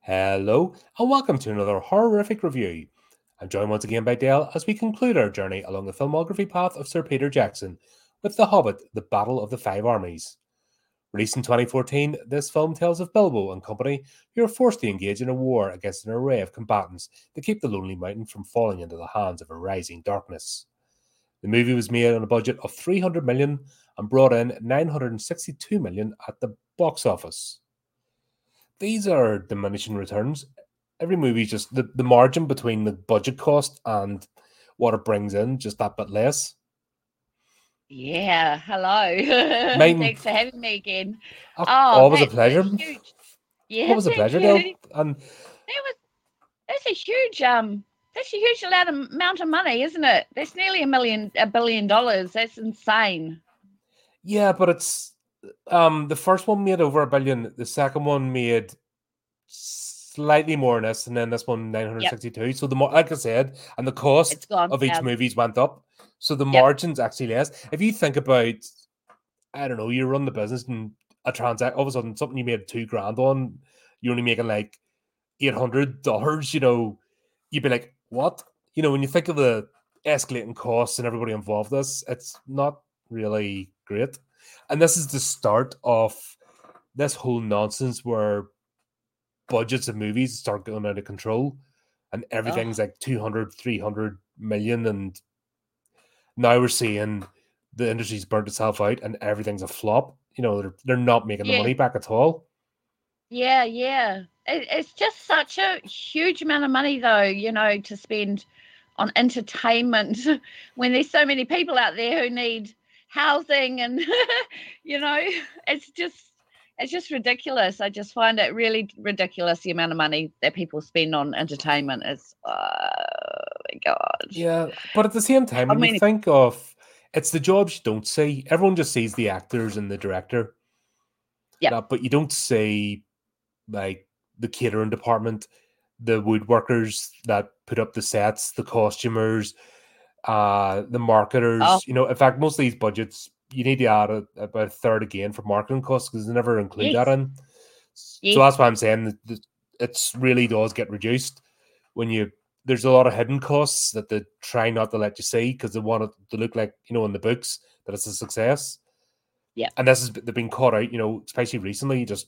Hello, and welcome to another horrific review. I'm joined once again by Dale as we conclude our journey along the filmography path of Sir Peter Jackson with The Hobbit, The Battle of the Five Armies. Released in 2014, this film tells of Bilbo and company who are forced to engage in a war against an array of combatants to keep the Lonely Mountain from falling into the hands of a rising darkness. The movie was made on a budget of $300 million and brought in $962 million at the box office. These are diminishing returns. Every movie just the margin between the budget cost and what it brings in just that bit less. Yeah, hello. Mine, Thanks for having me again. always a That's a pleasure. huge. Yeah, Always a thank pleasure, you. Dale. And That was that's a huge amount of money, isn't it? That's nearly $1 billion. That's insane. yeah, but it's the first one made over $1 billion. The second one made slightly more than this, and then this one Yep, 962. So the more, like I said, and the cost it's gone of each down. movies went up. So the Yep. margin's actually less. If you think about, I don't know, you run the business and a transact, all of a sudden something you made $2,000 on, you're only making like $800. You'd be like, what? When you think of the escalating costs and everybody involved in this, it's not really great. And this is the start of this whole nonsense where budgets of movies start going out of control and everything's Oh, like 200, 300 million. And now we're seeing the industry's burnt itself out and everything's a flop. They're not making the yeah, money back at all. yeah. It's just such a huge amount of money, though, to spend on entertainment when there's so many people out there who need housing and you know it's just ridiculous. I just find it really ridiculous, the amount of money that people spend on entertainment. Is oh my god. Yeah, but at the same time, I when you mean, think of it's the jobs you don't see, everyone just sees the actors and the director, yeah. but you don't see like the catering department, the woodworkers that put up the sets, the costumers, the Oh, marketers. In fact, most of these budgets you need to add about a third again for marketing costs because they never include that yes, in. So yes. that's why I'm saying that it's really does get reduced when you. There's a lot of hidden costs that they try not to let you see because they want it to look like in the books that it's a success. Yeah, And they've been caught out, especially recently. Just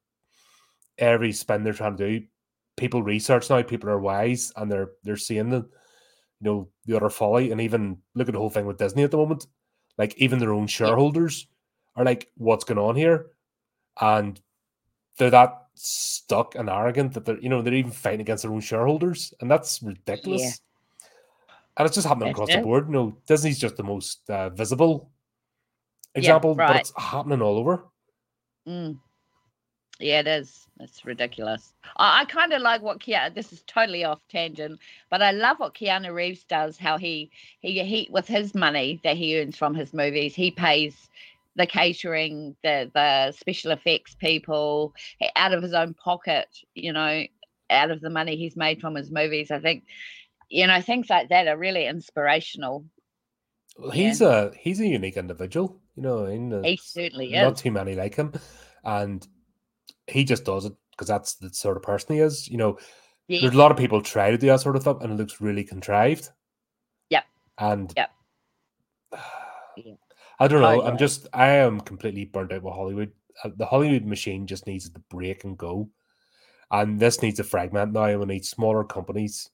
every spin they're trying to do, people research now. People are wise and they're seeing the utter folly. And even look at the whole thing with Disney at the moment. Like even their own yeah, shareholders are like, "What's going on here?" And they're that stuck and arrogant that they're even fighting against their own shareholders, and that's yeah. ridiculous. And it's just happening It across the is. board. Disney's just the most visible Yeah, example, but right. it's happening all over. Mm. Yeah, it is. It's ridiculous. I kind of like what Keanu. This is totally off tangent, but I love what Keanu Reeves does. How he with his money that he earns from his movies, he pays the catering, the special effects people out of his own pocket. Out of the money he's made from his movies. I think things like that are really inspirational. Well, Yeah, he's a unique individual. And he there's certainly not is. too many like him, and he just does it because that's the sort of person he is. There's a Yes. lot of people try to do that sort of stuff, and it looks really contrived. Yep. And Yep. Yeah. I don't know. Totally. I am completely burnt out with Hollywood. The Hollywood machine just needs to break and go. And this needs to fragment now. We need smaller companies.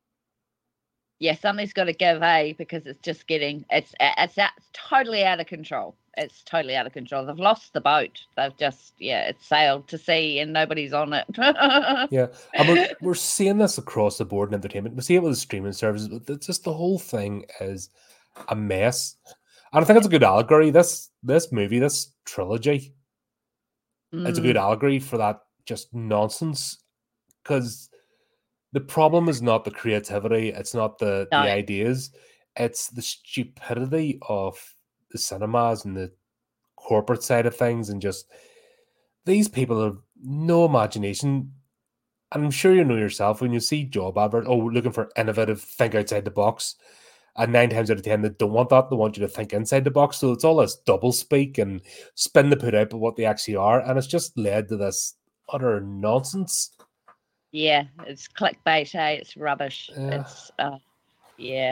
Yeah, something's got to give, because it's just it's totally out of control. It's totally out of control. They've lost the boat. They've just it's sailed to sea and nobody's on it. Yeah. And we're seeing this across the board in entertainment. We see it with the streaming services, but it's just the whole thing is a mess. And I think it's a good allegory. This movie, this trilogy, it's a good Mm, allegory for that just nonsense. Because the problem is not the creativity, it's not the no, ideas, it's the stupidity of the cinemas and the corporate side of things, and just these people have no imagination. And I'm sure you know yourself when you see job advert, looking for innovative, think outside the box. And 9 times out of 10, they don't want that. They want you to think inside the box. So it's all this double speak and spin the put out, but what they actually are. And it's just led to this utter nonsense. Yeah, it's clickbait, eh? It's rubbish. Yeah. It's yeah.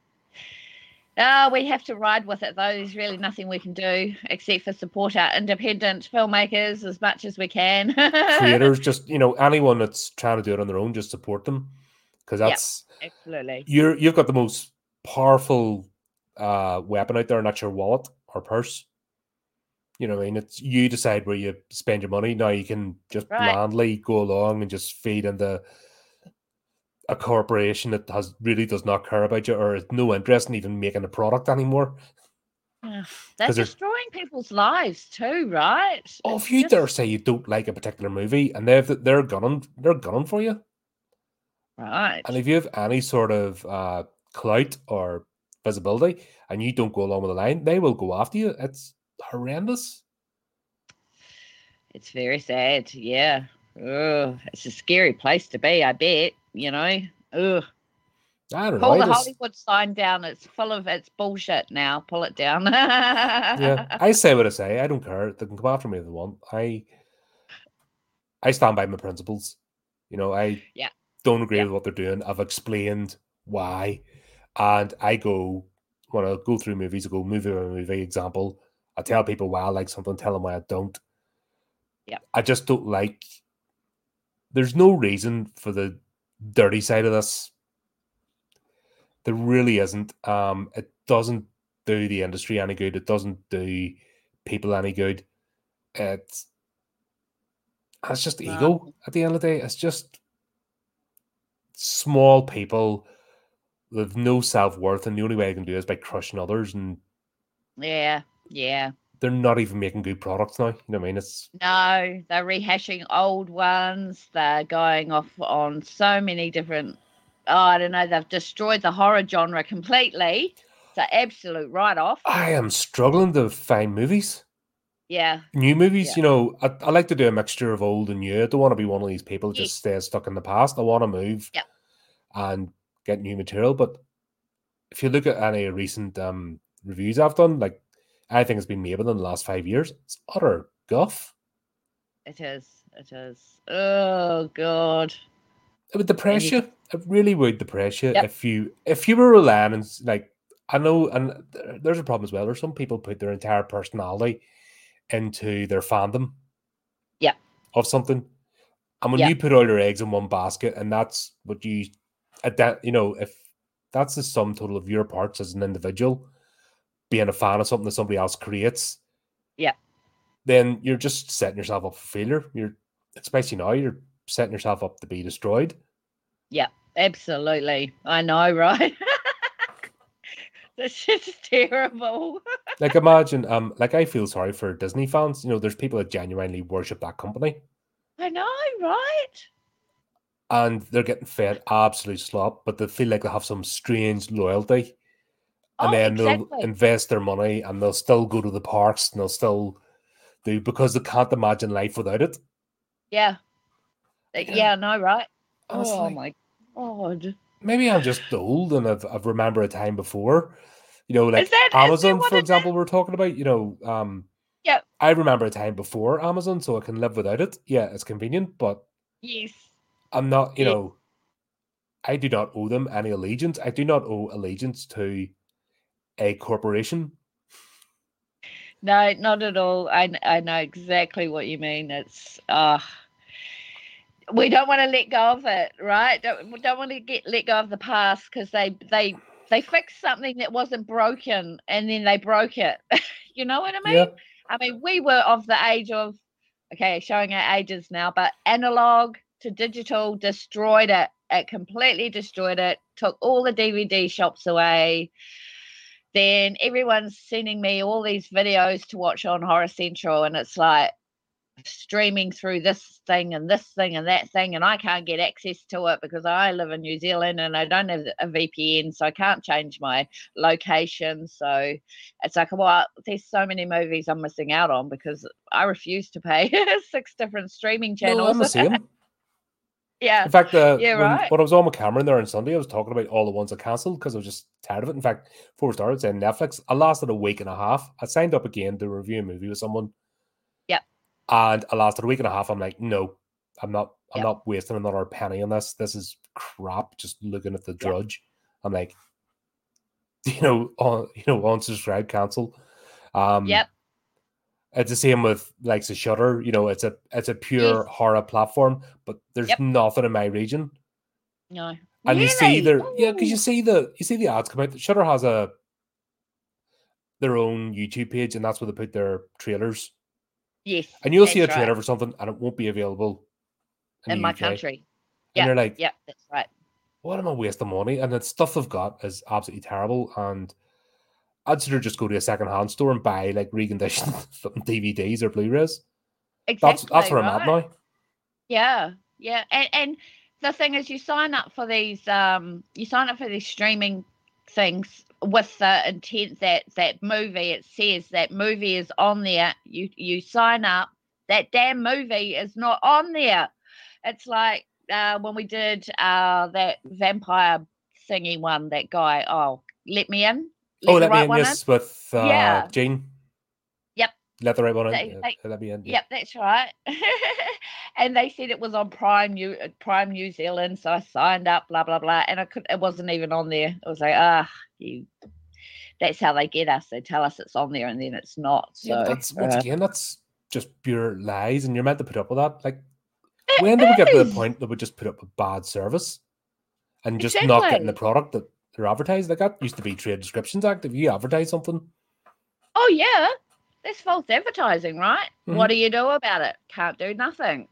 We have to ride with it though. There's really nothing we can do except for support our independent filmmakers as much as we can. Creators, just anyone that's trying to do it on their own, just support them, because Yep, that's absolutely. you've got the most powerful weapon out there, and that's your wallet or purse. You know what I mean? It's you decide where you spend your money. Now you can just Right. blandly go along and just feed into a corporation that really does not care about you or has no interest in even making a product anymore. Ugh, they're Because destroying people's lives too, right? if It's you dare just say you don't like a particular movie and they're gunning for you, and right. if you have any sort of clout or visibility and you don't go along with the line, they will go after you. It's horrendous. It's very sad. Yeah. Ugh, it's a scary place to be, I bet, Ugh. I don't know. Pull I the just Hollywood sign down. It's bullshit now. Pull it down. Yeah, I say what I say. I don't care. They can come after me if they want. I stand by my principles. I Yeah. don't agree Yeah. with what they're doing. I've explained why. And when I go through movies, I go movie by movie example. I tell people why I like something, tell them why I don't. Yeah. I just don't like, there's no reason for the dirty side of this. There really isn't. It doesn't do the industry any good. It doesn't do people any good. It's just No. ego at the end of the day. It's just small people with no self worth, and the only way I can do it is by crushing others, and Yeah. Yeah. they're not even making good products now. You know what I mean? It's No, they're rehashing old ones. They're going off on so many different. Oh, I don't know. They've destroyed the horror genre completely. It's an absolute write off. I am struggling to find movies. Yeah. New movies, Yeah. I like to do a mixture of old and new. I don't want to be one of these people that Yes. just stays stuck in the past. I want to move Yeah. and get new material. But if you look at any recent reviews I've done, like I think it's been made within the last 5 years. It's utter guff. It is. It is. Oh God. It would And depress you. you. It really would depress you Yep. if you were relying on, like, I know, and there's a problem as well. There's some people put their entire personality into their fandom Yep. of something, and when Yep. you put all your eggs in one basket, and that's what if that's the sum total of your parts as an individual, being a fan of something that somebody else creates, Yep. then you're just setting yourself up for failure. Especially now, you're setting yourself up to be destroyed. Yep. Absolutely. I know, right? This is terrible. Like, imagine, like, I feel sorry for Disney fans. There's people that genuinely worship that company, I know, right? and they're getting fed absolute slop, but they feel like they have some strange loyalty, and Oh, then they'll exactly. invest their money, and they'll still go to the parks, and they'll still do, because they can't imagine life without it. Yeah. Like, Yeah, no, right? Oh honestly, my God. maybe I'm just old, and I've remember a time before. Is Like that Amazon, what for it is? example, we're talking about. Yeah. I remember a time before Amazon, so I can live without it. Yeah, it's convenient, but Yes. I'm not. Yeah. I do not owe them any allegiance. I do not owe allegiance to a corporation. No, not at all. I know exactly what you mean. It's we don't want to let go of it, right? Don't want to let go of the past because they fixed something that wasn't broken and then they broke it. You know what I mean? Yeah, I mean, we were of the age of, okay, showing our ages now, but analog to digital destroyed it. It completely destroyed it. Took all the DVD shops away. Then everyone's sending me all these videos to watch on Horror Central, and it's like streaming through this thing and this thing and that thing, and I can't get access to it because I live in New Zealand and I don't have a VPN, so I can't change my location. So it's like, well, there's so many movies I'm missing out on because I refuse to pay 6 different streaming no, I'm channels. the same. Yeah, In fact, yeah, when right. I was on with Cameron there on Sunday, I was talking about all the ones I cancelled because I was just tired of it. In fact, before we started saying Netflix, I lasted a week and a half. I signed up again to review a movie with someone, Yep. and I lasted a week and a half. I'm like, no, I'm not Yep. wasting another penny on this. This is crap. Just looking at the drudge, I'm like, unsubscribe, cancel. Yep. It's the same with like the Shutter. It's a Yes. pure horror platform, but there's Yep. nothing in my region. No. And you see Really? because you see the ads come out. Shutter has their own YouTube page, and that's where they put their trailers. Yes. And you'll see a That's trailer right. for something, and it won't be available In the my UK. country. And you're like, yep, that's right. what am I wasting money? And the stuff they've got is absolutely terrible. And I'd sort of just go to a second-hand store and buy like reconditioned DVDs or Blu-rays. Exactly. That's where I'm right? at now. Yeah. Yeah. And the thing is, you sign up for these streaming things with the intent that it says that movie is on there. You sign up, that damn movie is not on there. It's like when we did that vampire thingy one, that guy, Let Me In. Let me in, yes, with Yeah. Jane. Yep. Let the right one in. Let me in. Yep, that's right. And they said it was on Prime New Zealand, so I signed up, blah blah blah, and it wasn't even on there. It was like, that's how they get us. They tell us it's on there, and then it's not. So yeah, but that's once again, that's just pure lies, and you're meant to put up with that. Like, when did we get to the point that we just put up with bad service and just not getting the product that they're advertised? Like, that used to be Trade Descriptions Act. If you advertise something, oh yeah, that's false advertising, right? Mm-hmm. What do you do about it? Can't do nothing.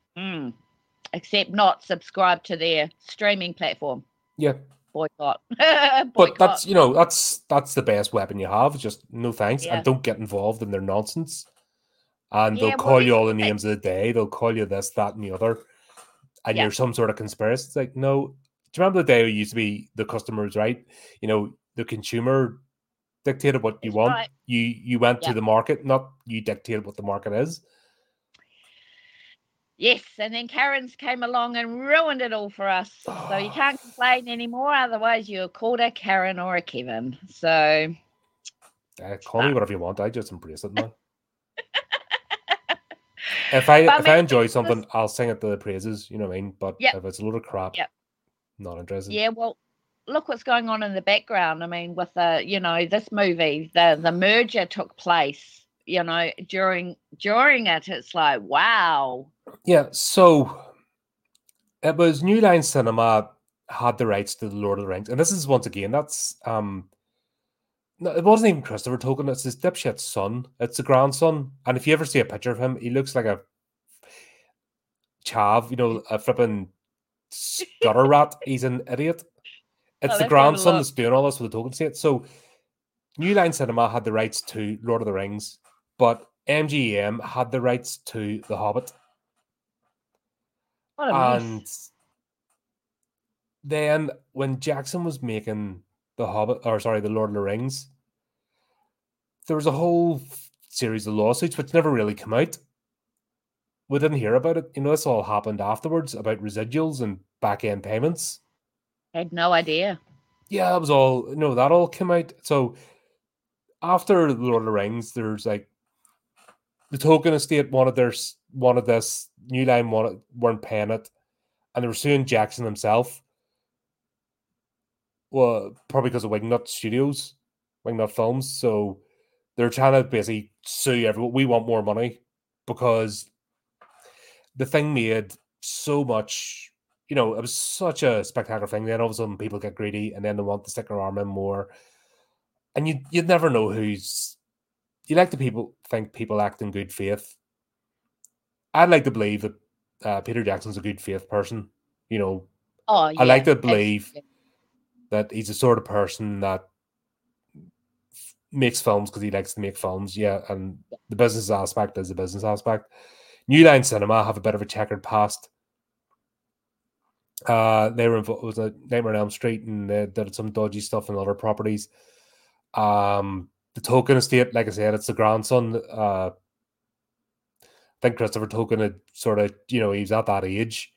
Except not subscribe to their streaming platform. Yeah. Boycott. But that's that's the best weapon you have. Just no thanks, and don't get involved in their nonsense. And they'll call you all the names of the day. They'll call you this, that, and the other. And you're some sort of conspiracy. It's like, no. Do you remember the day it used to be the customers, right? The consumer dictated what you want. Right. You went to the market, not you dictated what the market is. Yes, and then Karen's came along and ruined it all for us. So you can't complain anymore. Otherwise, you're called a Karen or a Kevin. So call me whatever you want. I just embrace it now. If I enjoy something, I'll sing it to the praises. You know what I mean? But if it's a load of crap, not interested. Yeah, well, look what's going on in the background. I mean, with this movie, the merger took place. During it, it's like, wow. Yeah, so it was New Line Cinema had the rights to the Lord of the Rings, and this is once again that's no, it wasn't even Christopher Tolkien. It's his dipshit son. It's the grandson, and if you ever see a picture of him, he looks like a chav, a flipping gutter rat. He's an idiot. It's the grandson that's doing all this with the Tolkien estate. So New Line Cinema had the rights to Lord of the Rings, but MGM had the rights to The Hobbit. What a mess. Then when Jackson was making The Lord of the Rings, there was a whole series of lawsuits which never really came out. We didn't hear about it. This all happened afterwards about residuals and back-end payments. I had no idea. Yeah, it was all, that all came out. So after The Lord of the Rings, there's like the Tolkien estate wanted this, New Line weren't paying it, and they were suing Jackson himself. Well, probably because of Wingnut Studios, Wingnut Films. So they're trying to basically sue everyone. We want more money because the thing made so much, it was such a spectacular thing. Then all of a sudden people get greedy and then they want to stick their arm in more. And you'd never know who's... You like to think people act in good faith. I'd like to believe that Peter Jackson's a good faith person. I like to believe that he's the sort of person that makes films because he likes to make films. Yeah, and the business aspect is the business aspect. New Line Cinema have a bit of a checkered past. They were involved with Nightmare on Elm Street, and they did some dodgy stuff in other properties. The Tolkien estate, like I said, it's the grandson. I think Christopher Tolkien had sort of, he was at that age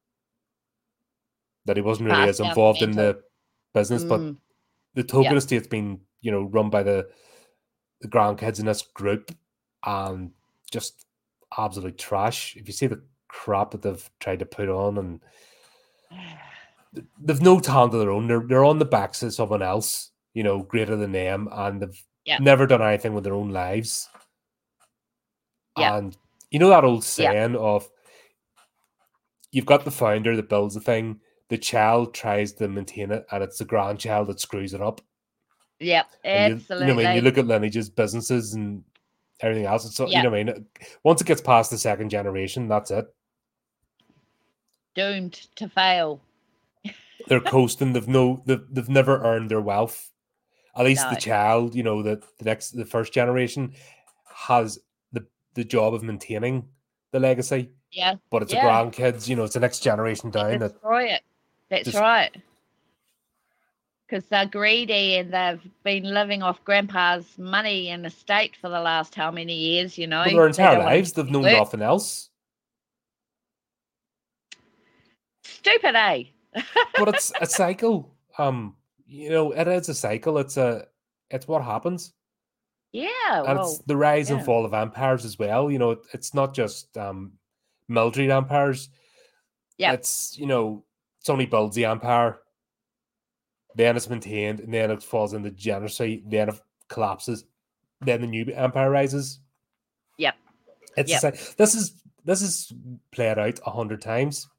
that he wasn't really as involved in the business, but the Tolkien estate's been, run by the grandkids in this group, and just absolute trash. If you see the crap that they've tried to put on, and they've no talent of their own. They're on the backs of someone else, greater than them, and they've Yeah. never done anything with their own lives. Yeah. And you know that old Yeah. saying of, you've got the founder that builds the thing, the child tries to maintain it, and it's the grandchild that screws it up. Yeah, And absolutely. you look at Lineage's businesses and everything else. It's so, Yeah. once it gets past the second generation, that's it. Doomed to fail. They're coasting. They've never earned their wealth. At least the child, the first generation has the job of maintaining the legacy. Yeah. But it's the grandkids, it's the next generation down that destroy it. That's right. Because they're greedy and they've been living off grandpa's money and estate for the last how many years, But their entire lives, they've known nothing else. Stupid, eh? But it's a cycle. It is a cycle. It's what happens. Yeah. And it's the rise and fall of empires as well. It's not just military empires. Yeah. It's, Sony builds the empire, then it's maintained, and then it falls into degeneracy, then it collapses, then the new empire rises. Yep. This is played out 100 times.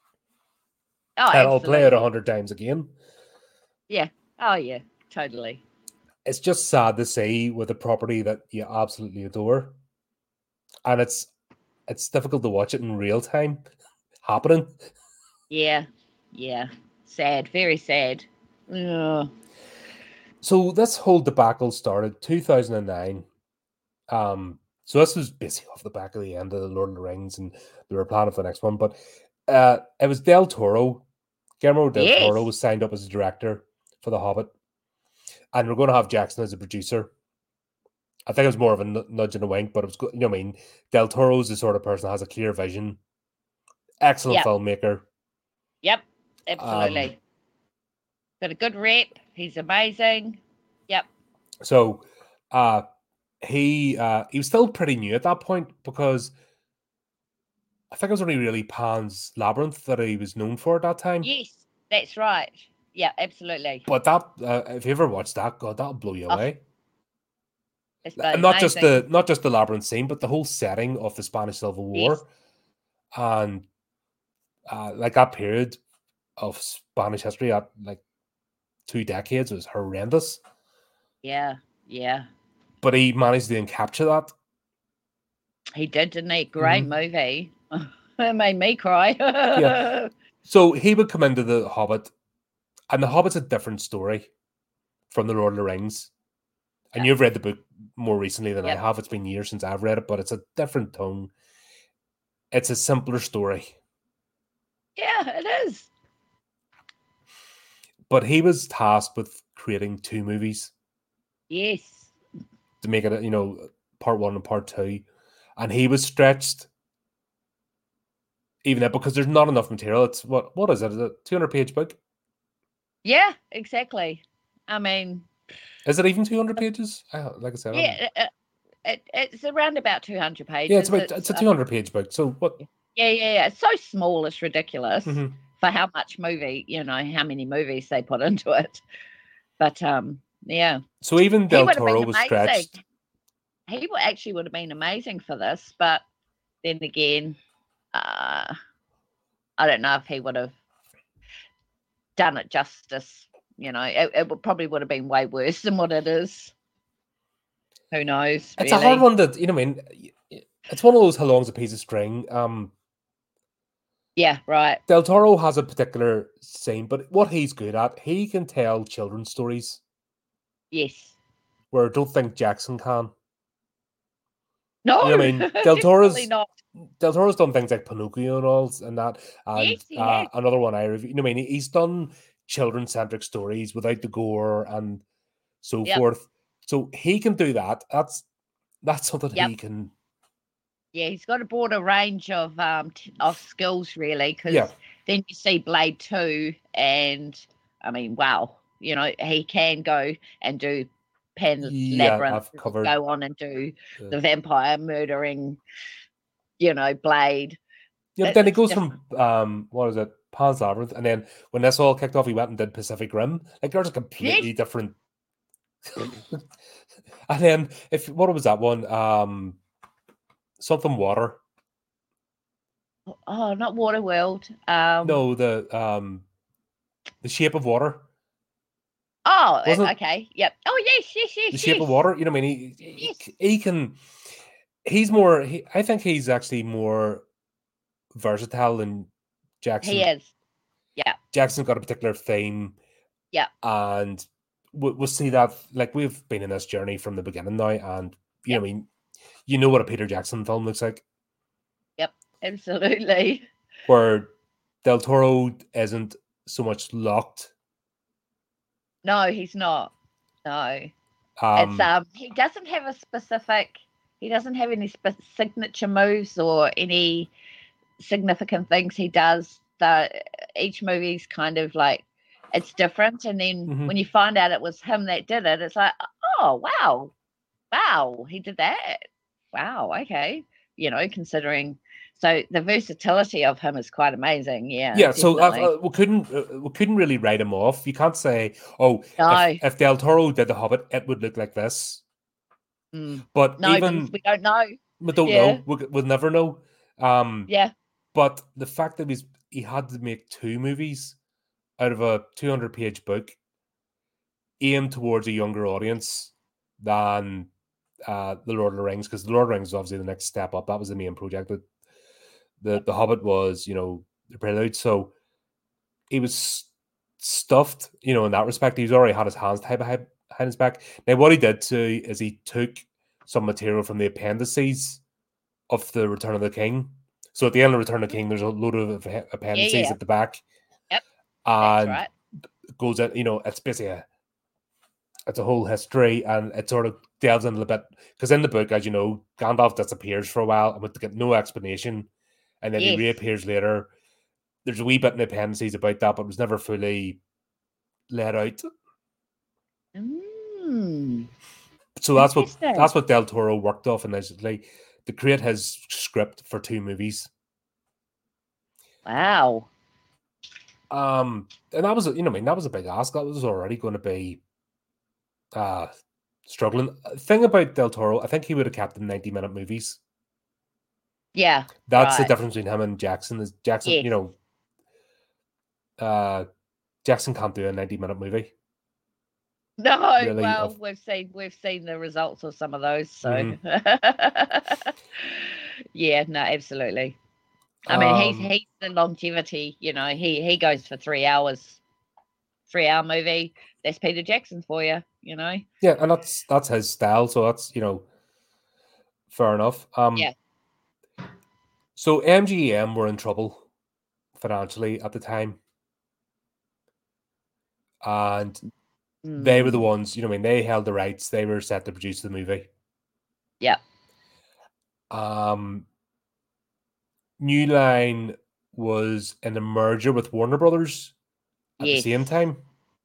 Oh, and I'll play it 100 times again. Yeah. Oh, yeah. Totally. It's just sad to see with a property that you absolutely adore, and it's difficult to watch it in real time happening. Yeah. Sad. Very sad. Yeah. So this whole debacle started 2009. So this was basically off the back of the end of the Lord of the Rings, and they were planning for the next one. But it was Del Toro. Guillermo del Toro was signed up as a director for The Hobbit, and we're going to have Jackson as a producer. I think it was more of a nudge and a wink, but it was good. Del Toro's the sort of person that has a clear vision, excellent filmmaker. Yep, absolutely. Got a good rep. He's amazing. Yep. So, he was still pretty new at that point, because I think it was only really Pan's Labyrinth that he was known for at that time. Yes, that's right. Yeah, absolutely. But that, if you ever watched that, God, that'll blow you away. And not just the Labyrinth scene, but the whole setting of the Spanish Civil War, and like that period of Spanish history at like 2 decades was horrendous. Yeah. But he managed to capture that. He did, didn't he? Great movie. It made me cry. Yeah. So he would come into The Hobbit, and The Hobbit's a different story from The Lord of the Rings. And you've read the book more recently than I have. It's been years since I've read it, but it's a different tone. It's a simpler story. Yeah, it is. But he was tasked with creating 2 movies. Yes. To make it, part 1 and part 2. And he was stretched even that, because there's not enough material. It's what is it? Is it a 200-page book? Yeah, exactly. I mean, is it even 200 pages? Like I said, it's around about 200 pages. Yeah, it's a 200-page book. So what? Yeah. It's so small, it's ridiculous for how much movie, how many movies they put into it. But yeah. So even Del Toro was stretched. He actually would have been amazing for this, but then again, I don't know if he would have done it justice. It probably would have been way worse than what it is. Who knows? It's a hard one that, it's one of those, how long's a piece of string? Yeah, right. Del Toro has a particular scene, but what he's good at, he can tell children's stories. Yes. Where I don't think Jackson can. No, Del Toro's not. done things like Pinocchio and all, and that, and yes, another one I review. He's done children-centric stories without the gore and so forth. So he can do that. That's something he can. Yeah, he's got a broader range of skills, really. Because then you see Blade 2, and I mean, wow, he can go and do Pan's Labyrinth, go on and do the vampire murdering, Blade. Yeah, but then he It's goes different. from what is it, Pan's Labyrinth, and then when this all kicked off, he went and did Pacific Rim. Like there's a Yes. completely different. And then if what was that one? Something water. Oh, not Waterworld. No, the Shape of Water. Oh, Wasn't it okay. Yep. Oh, yes, yes, the yes, Shape of yes. Water? You know, what I mean, Yes, he can. He's more. I think he's actually more versatile than he Jackson. is. Yeah, Jackson's got a particular theme, yeah, and we'll see that. Like we've been in this journey from the beginning now, and you know, yep, I mean, you know what a Peter Jackson film looks like, yep. Absolutely. where Del Toro isn't so much locked. No, he's not. No. It's Um, he doesn't have a specific he doesn't have any signature moves or any significant things he does. That each movie's kind of like it's different, and then mhm. when you find out it was him that did it, it's like, oh wow, wow, he did that. Wow, okay. Considering so the versatility of him is quite amazing. Yeah, Yeah, so definitely. we couldn't really write him off. You can't say, "Oh, No, if Del Toro did The Hobbit, it would look like this." But no, because even we don't know. we don't Yeah, know. We'll never know. Um, yeah, but the fact that he had to make two movies out of a 200-page book aimed towards a younger audience than the Lord of the Rings, because the Lord of the Rings is obviously the next step up. That was the main project. The Hobbit was, the prelude. So he was stuffed, in that respect. He's already had his hands tied behind his back. Now, what he did too is he took some material from the appendices of the Return of the King. So at the end of Return of the King, there's a load of yeah, appendices yeah. at the back, Yep, that's and right. goes in. It's basically it's a whole history, and it sort of delves into a bit because in the book, as you know, Gandalf disappears for a while and we get no explanation, and then he Yes. reappears later. There's a wee bit in the appendices about that, but it was never fully let out. Mm, So interesting. that's what Del Toro worked off initially to create his script for two movies. Wow. And that was that was a big ask. That was already going to be uh struggling. Thing about Del Toro, I think he would have kept the 90-minute movies. Yeah, That's the right. difference between him and Jackson. Is Jackson, Yes. uh Jackson can't do a 90-minute movie. No, Really well, of we've seen the results of some of those, so mhm. yeah, no, absolutely. I mean, um he's the longevity, he goes for 3 hours, 3 hour movie. That's Peter Jackson for you. yeah, and that's his style, so that's fair enough. Yeah. So MGM were in trouble financially at the time, and they were the Mm, ones, they held the rights. They were set to produce the movie. yeah. Um, New Line was in a merger with Warner Brothers at the same Yes. time.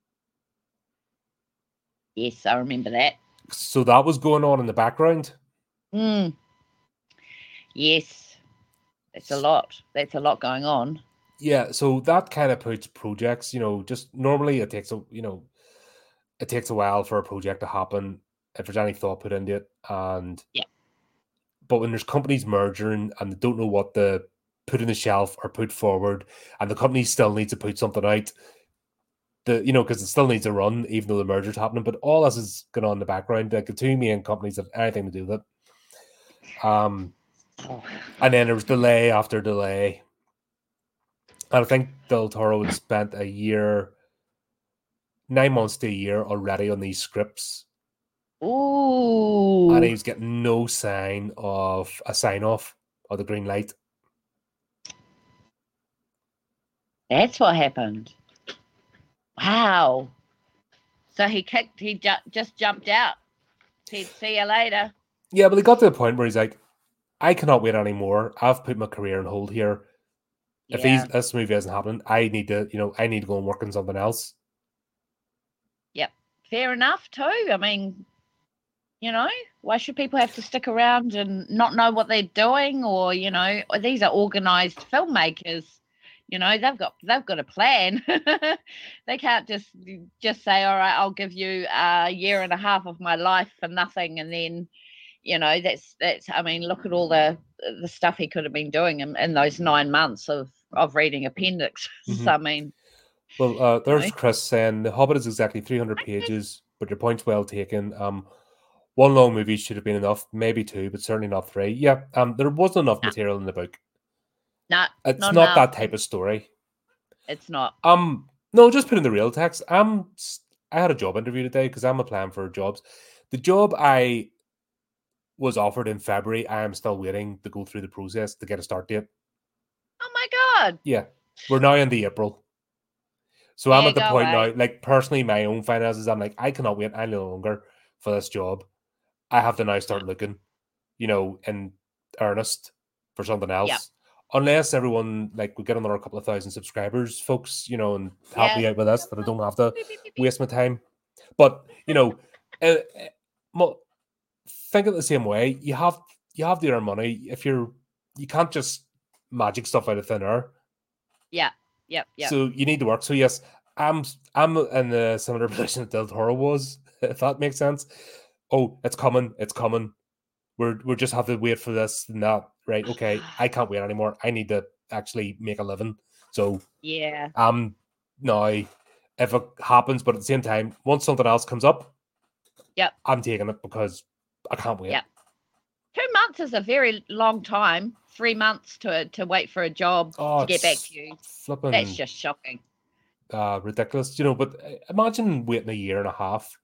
Yes, I remember that. So that was going on in the background. Mm, yes. That's a lot. That's a lot going on. Yeah, so that kind of puts projects, just normally it takes a while for a project to happen if there's any thought put into it. Yeah. But when there's companies merging and they don't know what to put in the shelf or put forward, and the company still needs to put something out, because it still needs to run even though the merger's happening. But all this is going on in the background. Like the two main companies have anything to do with it. Oh. And then there was delay after delay. And I think Del Toro had spent a year, 9 months to a year already on these scripts, and he Ooh, was getting no sign of a sign off or the green light. that's what happened. Wow. So he just jumped out. Said, see you later. Yeah, but he got to the point where he's like, I cannot wait anymore. I've put my career on hold here. If Yeah. this movie isn't happening, I need to go and work on something else. Yep. Fair enough too. I mean, You know, why should people have to stick around and not know what they're doing? Or, you know, these are organized filmmakers. You know, they've got a plan. They can't just say, all right, I'll give you a year and a half of my life for nothing, and then, you know, that's I mean, look at all the stuff he could have been doing in those 9 months of reading appendix. Mhm. I mean, Well, there's know. Chris saying The Hobbit is exactly 300 pages, but your point's well taken. One long movie should have been enough, maybe two, but certainly not three. Yeah, there wasn't enough material in the book. No, It's not not enough. that type of story. It's not. No, just put in the real text. I had a job interview today because I'm applying for jobs. The job I was offered in February, I am still waiting to go through the process to get a start date. Oh my God. Yeah, we're now into April. So Yeah, I'm at the go point away. now, like personally, my own finances, I'm like, I cannot wait any longer for this job. I have to now start looking, you know, in earnest for something else. Yep. Unless everyone, like, we get another couple of thousand subscribers, folks, you know, and help Yeah. me out with this, that I don't have to waste my time. But, you know, think of it the same way. You have to earn money. You can't just magic stuff out of thin air. Yeah. Yep. So you need to work. So yes, I'm in a similar position that Del Toro was, if that makes sense. Oh, it's coming, it's coming. We're just have to wait for this and that. Right, okay. I can't wait anymore. I need to actually make a living. So yeah. Now if it happens, but at the same time, once something else comes up, Yep. I'm taking it because I can't wait. Yep. 2 months is a very long time. 3 months to wait for a job to get back to you. Flipping, that's just shocking. Ridiculous, you know. But imagine waiting a year and a half.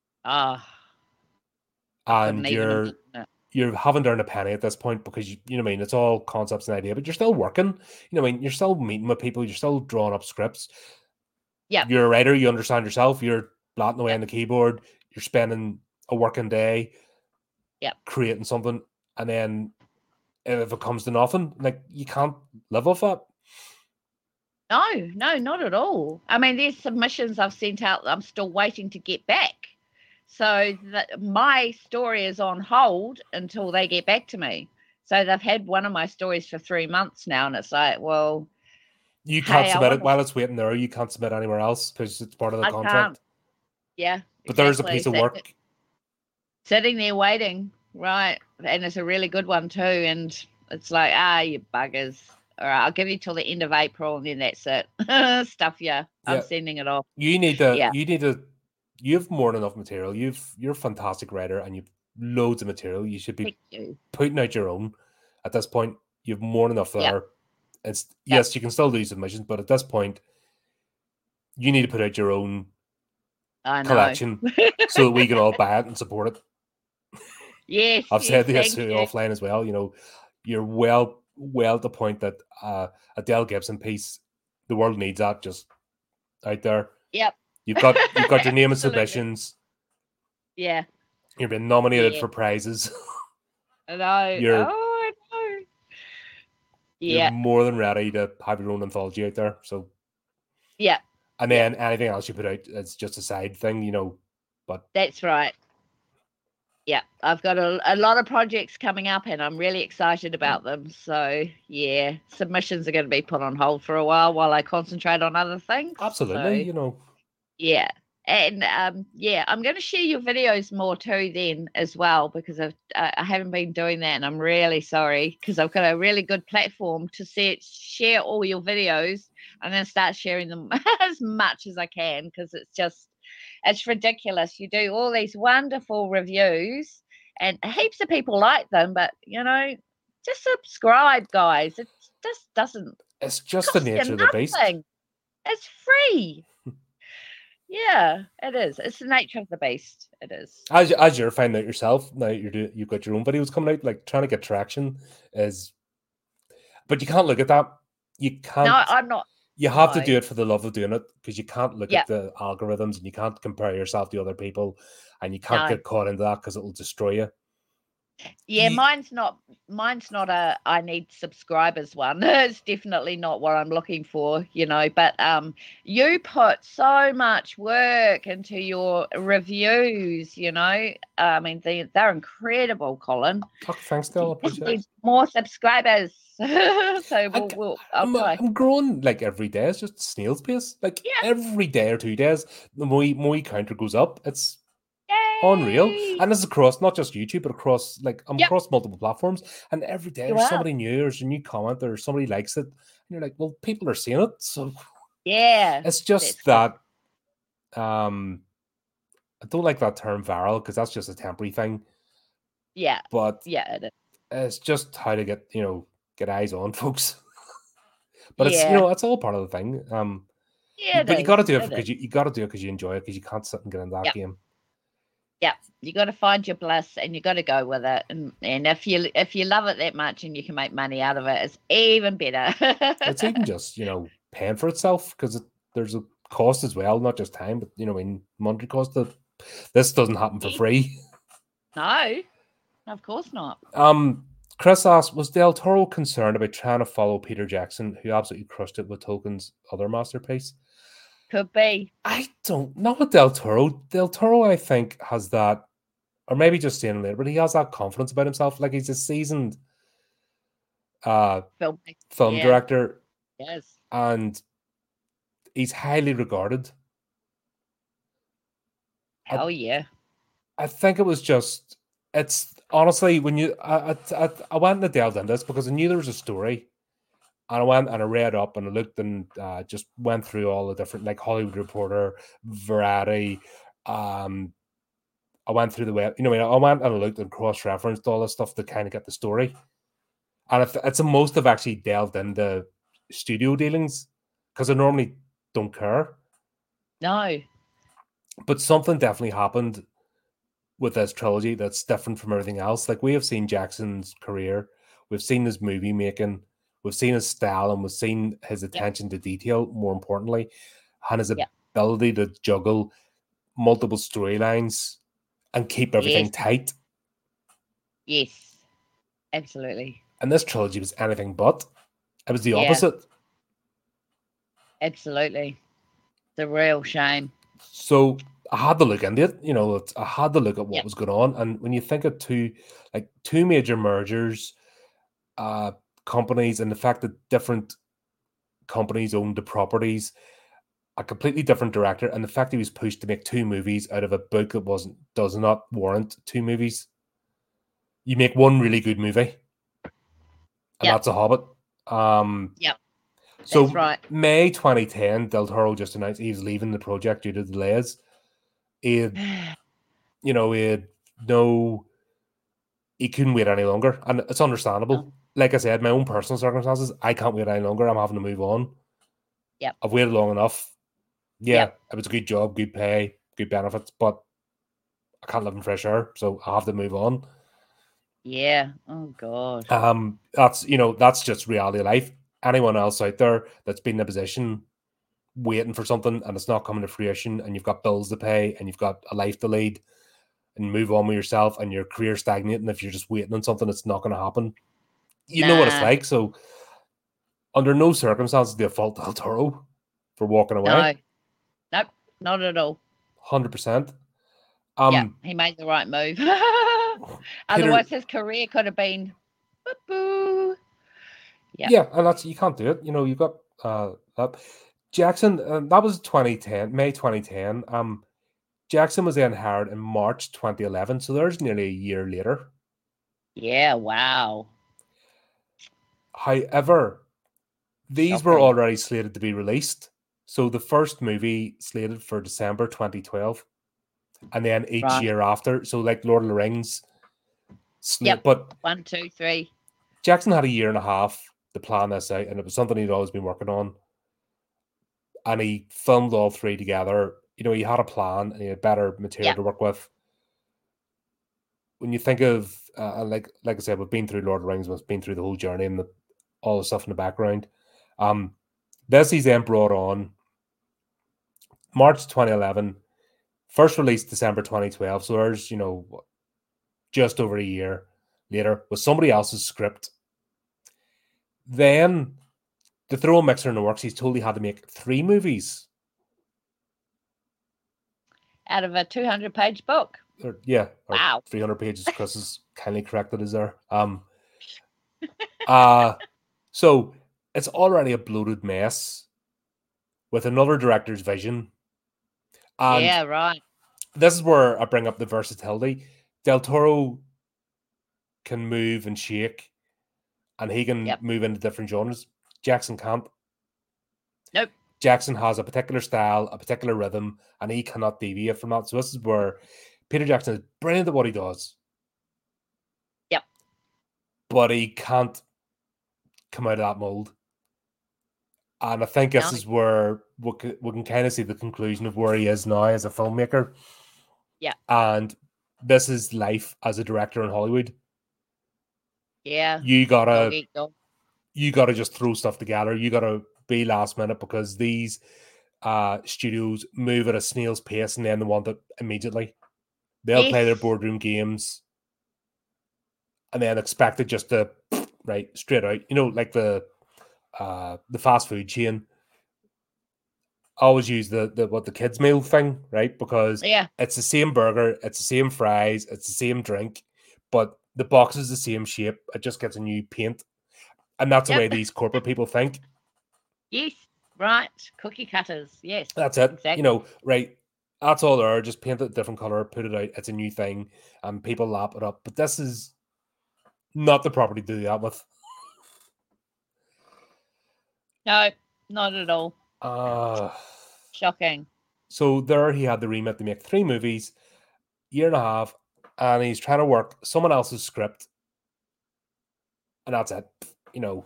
And you haven't earned a penny at this point because you know what I mean, it's all concepts and idea, but you're still working. You know what I mean, you're still meeting with people, you're still drawing up scripts. Yeah. You're a writer, you understand yourself, you're blotting away on the keyboard, you're spending a working day creating something, and then if it comes to nothing, like, you can't live off that. No, not at all. I mean, there's submissions I've sent out I'm still waiting to get back. So my story is on hold until they get back to me. So they've had one of my stories for 3 months now, and it's like, well, you can't submit it while it's waiting there. You can't submit anywhere else because it's part of the contract. Can't. Yeah, but there's a piece of work sitting there waiting, right? And it's a really good one too. And it's like, you buggers. All right, I'll give you till the end of April, and then that's it. Stuff, I'm sending it off. You need to. You have more than enough material. You're a fantastic writer, and you've loads of material. You should be putting out your own. At this point, you've more than enough there. It's yes, you can still do submissions, but at this point, you need to put out your own collection so that we can all buy it and support it. Yes, I've said this offline as well. You know, you're well to the point that a Del Gibson piece, the world needs that just out there. Yep. You've got your name in submissions. Yeah. You've been nominated for prizes. I know. You're more than ready to have your own anthology out there. So yeah. And then anything else you put out, it's just a side thing, you know. But that's right. Yeah, I've got a lot of projects coming up, and I'm really excited about them. So yeah, submissions are going to be put on hold for a while I concentrate on other things. Absolutely, you know. Yeah. And I'm going to share your videos more too then as well, because I haven't been doing that, and I'm really sorry, because I've got a really good platform to share all your videos. I'm going to start sharing them as much as I can, because it's ridiculous. You do all these wonderful reviews, and heaps of people like them, but you know, just subscribe, guys. It just doesn't. It's just the nature of the beast. It's free. Yeah, it is. It's the nature of the beast. It is. As you're finding out yourself now, you've got your own videos coming out. Like, trying to get traction is, but you can't look at that. You can't. No, I'm not. You have to do it for the love of doing it, because you can't look at the algorithms, and you can't compare yourself to other people, and you can't get caught into that because it will destroy you. Yeah, mine's not a I need subscribers one. It's definitely not what I'm looking for, but you put so much work into your reviews, I mean they're incredible, Colin. Oh, thanks, Del. I appreciate it. More subscribers. So I'm growing like every day. It's just snail's pace. Like every day or 2 days, the more counter goes up. It's unreal. And this is across not just YouTube, but across I'm across multiple platforms. And every day there's somebody new, there's a new comment, or somebody likes it. And you're like, well, people are seeing it. So it's just that I don't like that term viral because that's just a temporary thing. Yeah. But it is. It's just how to get eyes on folks. But it's all part of the thing. But you got to do it because you got to do it because you enjoy it, because you can't sit and get in that game. Yeah, you got to find your bliss and you got to go with it. And if you love it that much and you can make money out of it, it's even better. It's even just paying for itself, because there's a cost as well, not just time, but in monetary cost. That this doesn't happen for free. No, of course not. Chris asked, was Del Toro concerned about trying to follow Peter Jackson, who absolutely crushed it with Tolkien's other masterpiece? Could be. I don't know with Del Toro. Del Toro, I think, has that, or maybe just saying later, but he has that confidence about himself. Like, he's a seasoned film director. Yes. And he's highly regarded. Oh, yeah. I think it was just, it's honestly, when I went and delved into this because I knew there was a story, and I went and I read up and I looked and just went through all the different, like Hollywood Reporter, Variety. I went through the web, I went and I looked and cross-referenced all this stuff to kind of get the story. And it's the most I've actually delved into studio dealings, because I normally don't care. No. But something definitely happened with this trilogy that's different from everything else. Like, we have seen Jackson's career, we've seen his movie making, we've seen his style, and we've seen his attention to detail, more importantly, and his ability to juggle multiple storylines and keep everything tight. Yes, absolutely. And this trilogy was anything but. It was the opposite. Absolutely. The real shame. So I had to look into it. I had to look at what was going on. And when you think of two major mergers, companies, and the fact that different companies owned the properties, a completely different director, and the fact he was pushed to make 2 movies out of a book that does not warrant 2 movies. You make one really good movie, and that's a Hobbit. So that's right. May 2010, Del Toro just announced he was leaving the project due to delays. He couldn't wait any longer, and it's understandable. Oh. Like I said, my own personal circumstances, I can't wait any longer. I'm having to move on. Yeah, I've waited long enough. Yeah, it was a good job, good pay, good benefits, but I can't live in fresh air, so I have to move on. Yeah. Oh God. That's just reality of life. Anyone else out there that's been in a position waiting for something and it's not coming to fruition, and you've got bills to pay and you've got a life to lead, and move on with yourself, and your career stagnating if you're just waiting on something that's not going to happen. You know what it's like. So under no circumstances do you fault Del Toro for walking away. Nope, not at all. 100%. He made the right move. Otherwise, his career could have been boo. Yeah, and you can't do it. You've got that. Jackson, that was 2010, May 2010. Jackson was then hired in March 2011, so there's nearly a year later. Yeah, wow. However, these were already slated to be released. So the first movie slated for December 2012, and then each year after. So like Lord of the Rings. But 1, 2, 3. Jackson had a year and a half to plan this out, and it was something he'd always been working on. And he filmed all 3 together. He had a plan and he had better material to work with. When you think of, like I said, we've been through Lord of the Rings, we've been through the whole journey and all the stuff in the background. This he's then brought on March 2011, first released December 2012. So there's, just over a year. later with somebody else's script. Then, to throw a mixer in the works, he's told he had to make 3 movies. Out of a 200-page book. Wow. 300 pages. Chris is kindly corrected us there. So it's already a bloated mess with another director's vision. And yeah, right. This is where I bring up the versatility. Del Toro can move and shake, and he can move into different genres. Jackson can't. Nope. Jackson has a particular style, a particular rhythm, and he cannot deviate from that. So this is where Peter Jackson is brilliant at what he does. Yep. But he can't come out of that mold. And I think this is where we can kind of see the conclusion of where he is now as a filmmaker. Yeah. And this is life as a director in Hollywood. Yeah. You gotta just throw stuff together. You gotta be last minute because these studios move at a snail's pace and then they want it immediately. They'll play their boardroom games and then expect it just to straight out. You know, like the fast food chain. I always use the kids meal thing, right? Because it's the same burger, it's the same fries, it's the same drink, but the box is the same shape. It just gets a new paint. And that's the way these corporate people think. Yes, right. Cookie cutters. Yes. That's it. Exactly. You know, right. That's all there. Just paint it a different color, put it out. It's a new thing. And people lap it up. But this is not the property to do that with. No, not at all. Shocking. So there he had the remit to make 3 movies, year and a half, and he's trying to work someone else's script. And that's it. You know.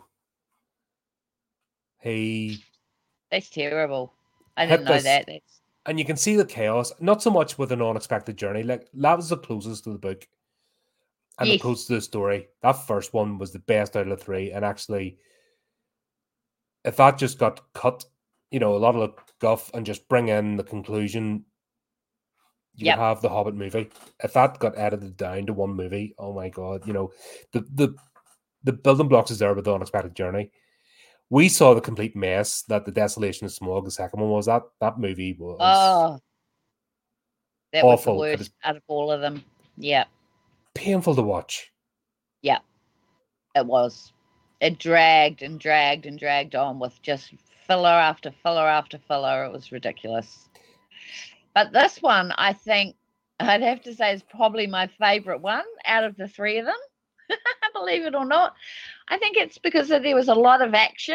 That's terrible. I didn't know that. And you can see the chaos, not so much with An Unexpected Journey. Like, that was the closest to the book. And the closest to the story. That first one was the best out of the 3. And actually, if that just got cut, you know, a lot of the guff and just bring in the conclusion, you would have the Hobbit movie. If that got edited down to 1 movie, oh my God, you know, the building blocks is there with The Unexpected Journey. We saw the complete mess that The Desolation of Smaug, the second one, was. That movie was that awful. Was the worst out of all of them. Yeah. Painful to watch. Yeah. It was. It dragged and dragged and dragged on with just filler after filler after filler. It was ridiculous. But this one, I think, I'd have to say is probably my favorite one out of the 3 of them. Believe it or not. I think it's because there was a lot of action,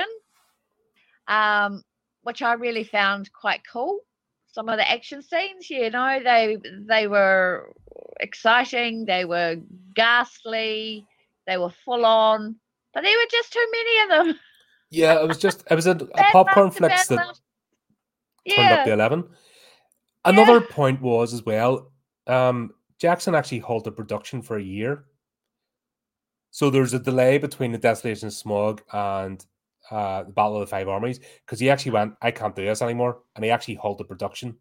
which I really found quite cool. Some of the action scenes, you know, they were exciting, they were ghastly, they were full on, but there were just too many of them. Yeah, it was a popcorn flicks that turned up the 11. Another point was as well, Jackson actually halted production for a year. So there's a delay between The Desolation of Smaug and the Battle of the Five Armies because he actually went, I can't do this anymore. And he actually halted production.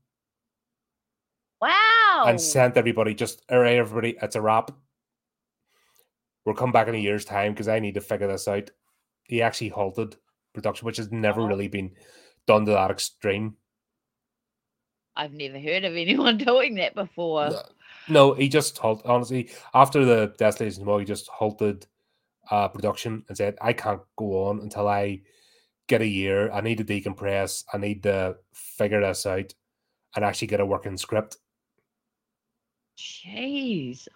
Wow. And sent everybody, all right, everybody, it's a wrap. We'll come back in a year's time because I need to figure this out. He actually halted production, which has never really been done to that extreme. I've never heard of anyone doing that before. No, he just halted. Honestly, after The Desolation of Smaug, he just halted production and said, I can't go on until I get a year. I need to decompress. I need to figure this out and actually get a working script. Jeez.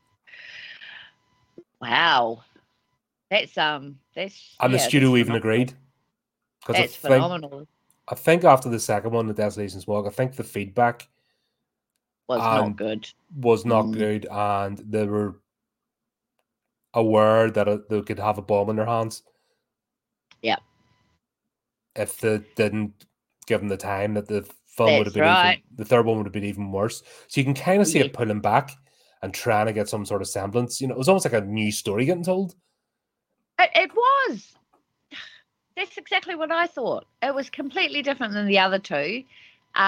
Wow. That's and the studio even agreed. That's phenomenal. I think after the second one, The Desolation of Smaug, I think the feedback was not good. Was not good, and they were aware that they could have a bomb in their hands. Yeah. If they didn't give them the time, that the film would have been the third one would have been even worse. So you can kind of see it pulling back and trying to get some sort of semblance. You know, it was almost like a new story getting told. It was. That's exactly what I thought. It was completely different than the other 2.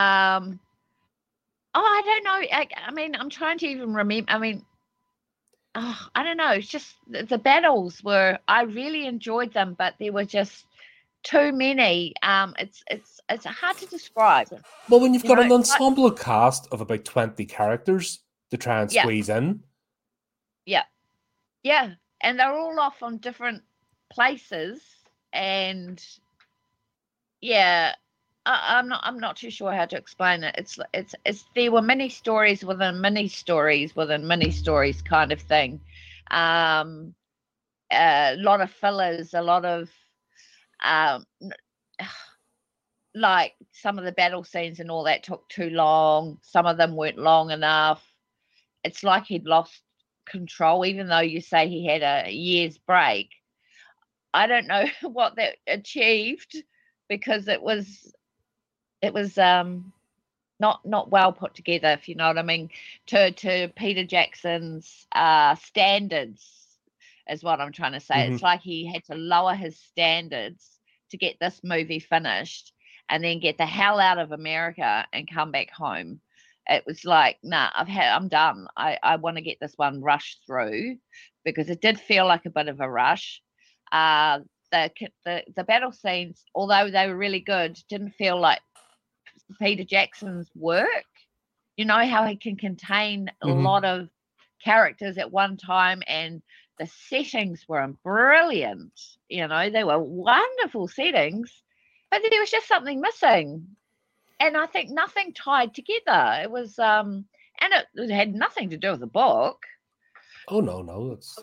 I don't know. I mean, I'm trying to even remember. I mean, I don't know. It's just the battles were. I really enjoyed them, but there were just too many. It's hard to describe. Well, when you've You got know, an it's like ensemble cast of about 20 characters to try and yeah, squeeze in. yeah, yeah, and they're all off on different places, and yeah, I'm not too sure how to explain it. It's there were mini stories within mini stories within mini stories kind of thing. Um, a lot of fillers, a lot of um, like some of the battle scenes and all that took too long. Some of them weren't long enough. It's like he'd lost control, even though you say he had a year's break. I don't know what that achieved because it was not well put together, if you know what I mean, to Peter Jackson's standards is what I'm trying to say. Mm-hmm. It's like he had to lower his standards to get this movie finished and then get the hell out of America and come back home. It was like, nah, I'm done. I want to get this one rushed through because it did feel like a bit of a rush. Uh, the battle scenes, although they were really good, didn't feel like Peter Jackson's work. You know how he can contain a Mm-hmm. lot of characters at one time, and the settings were brilliant. You know, they were wonderful settings, but there was just something missing. And I think nothing tied together. It was and it had nothing to do with the book. Oh no, it's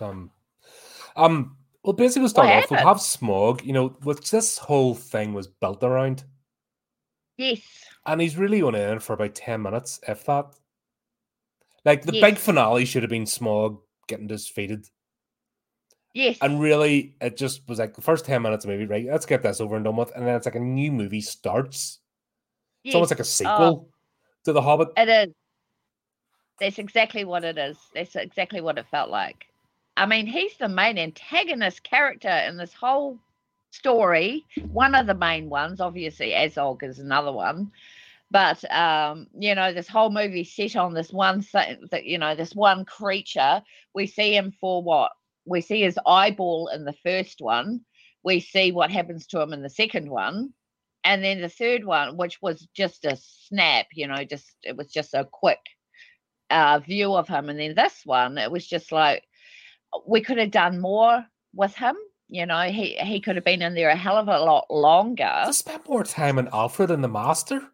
well, basically we'll What start off. We'll happened? have Smog, which this whole thing was built around. Yes. And he's really only in it for about 10 minutes, if that. Like, the big Yes. finale should have been Smog getting defeated. Yes. And really, it just was like the first 10 minutes of the movie, right? Let's get this over and done with. And then it's like a new movie starts. It's almost Yes. like a Oh, sequel to The Hobbit. it is. That's exactly what it is. That's exactly what it felt like. I mean, he's the main antagonist character in this whole story. One of the main ones, obviously, Azog is another one. But this whole movie set on this one thing that, this one creature. We see him for what? We see his eyeball in the first one. We see what happens to him in the second one. And then the third one, which was just a snap, it was just a quick view of him. And then this one, it was just like we could have done more with him. He could have been in there a hell of a lot longer. To spend more time in Alfred and the Master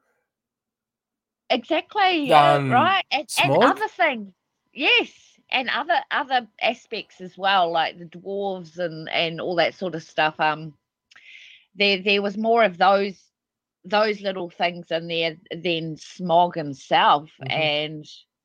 Exactly, than right. And Smog. other things, yes, and other aspects as well, like the dwarves and all that sort of stuff. There was more of those little things in there than Smog himself. Mm-hmm. And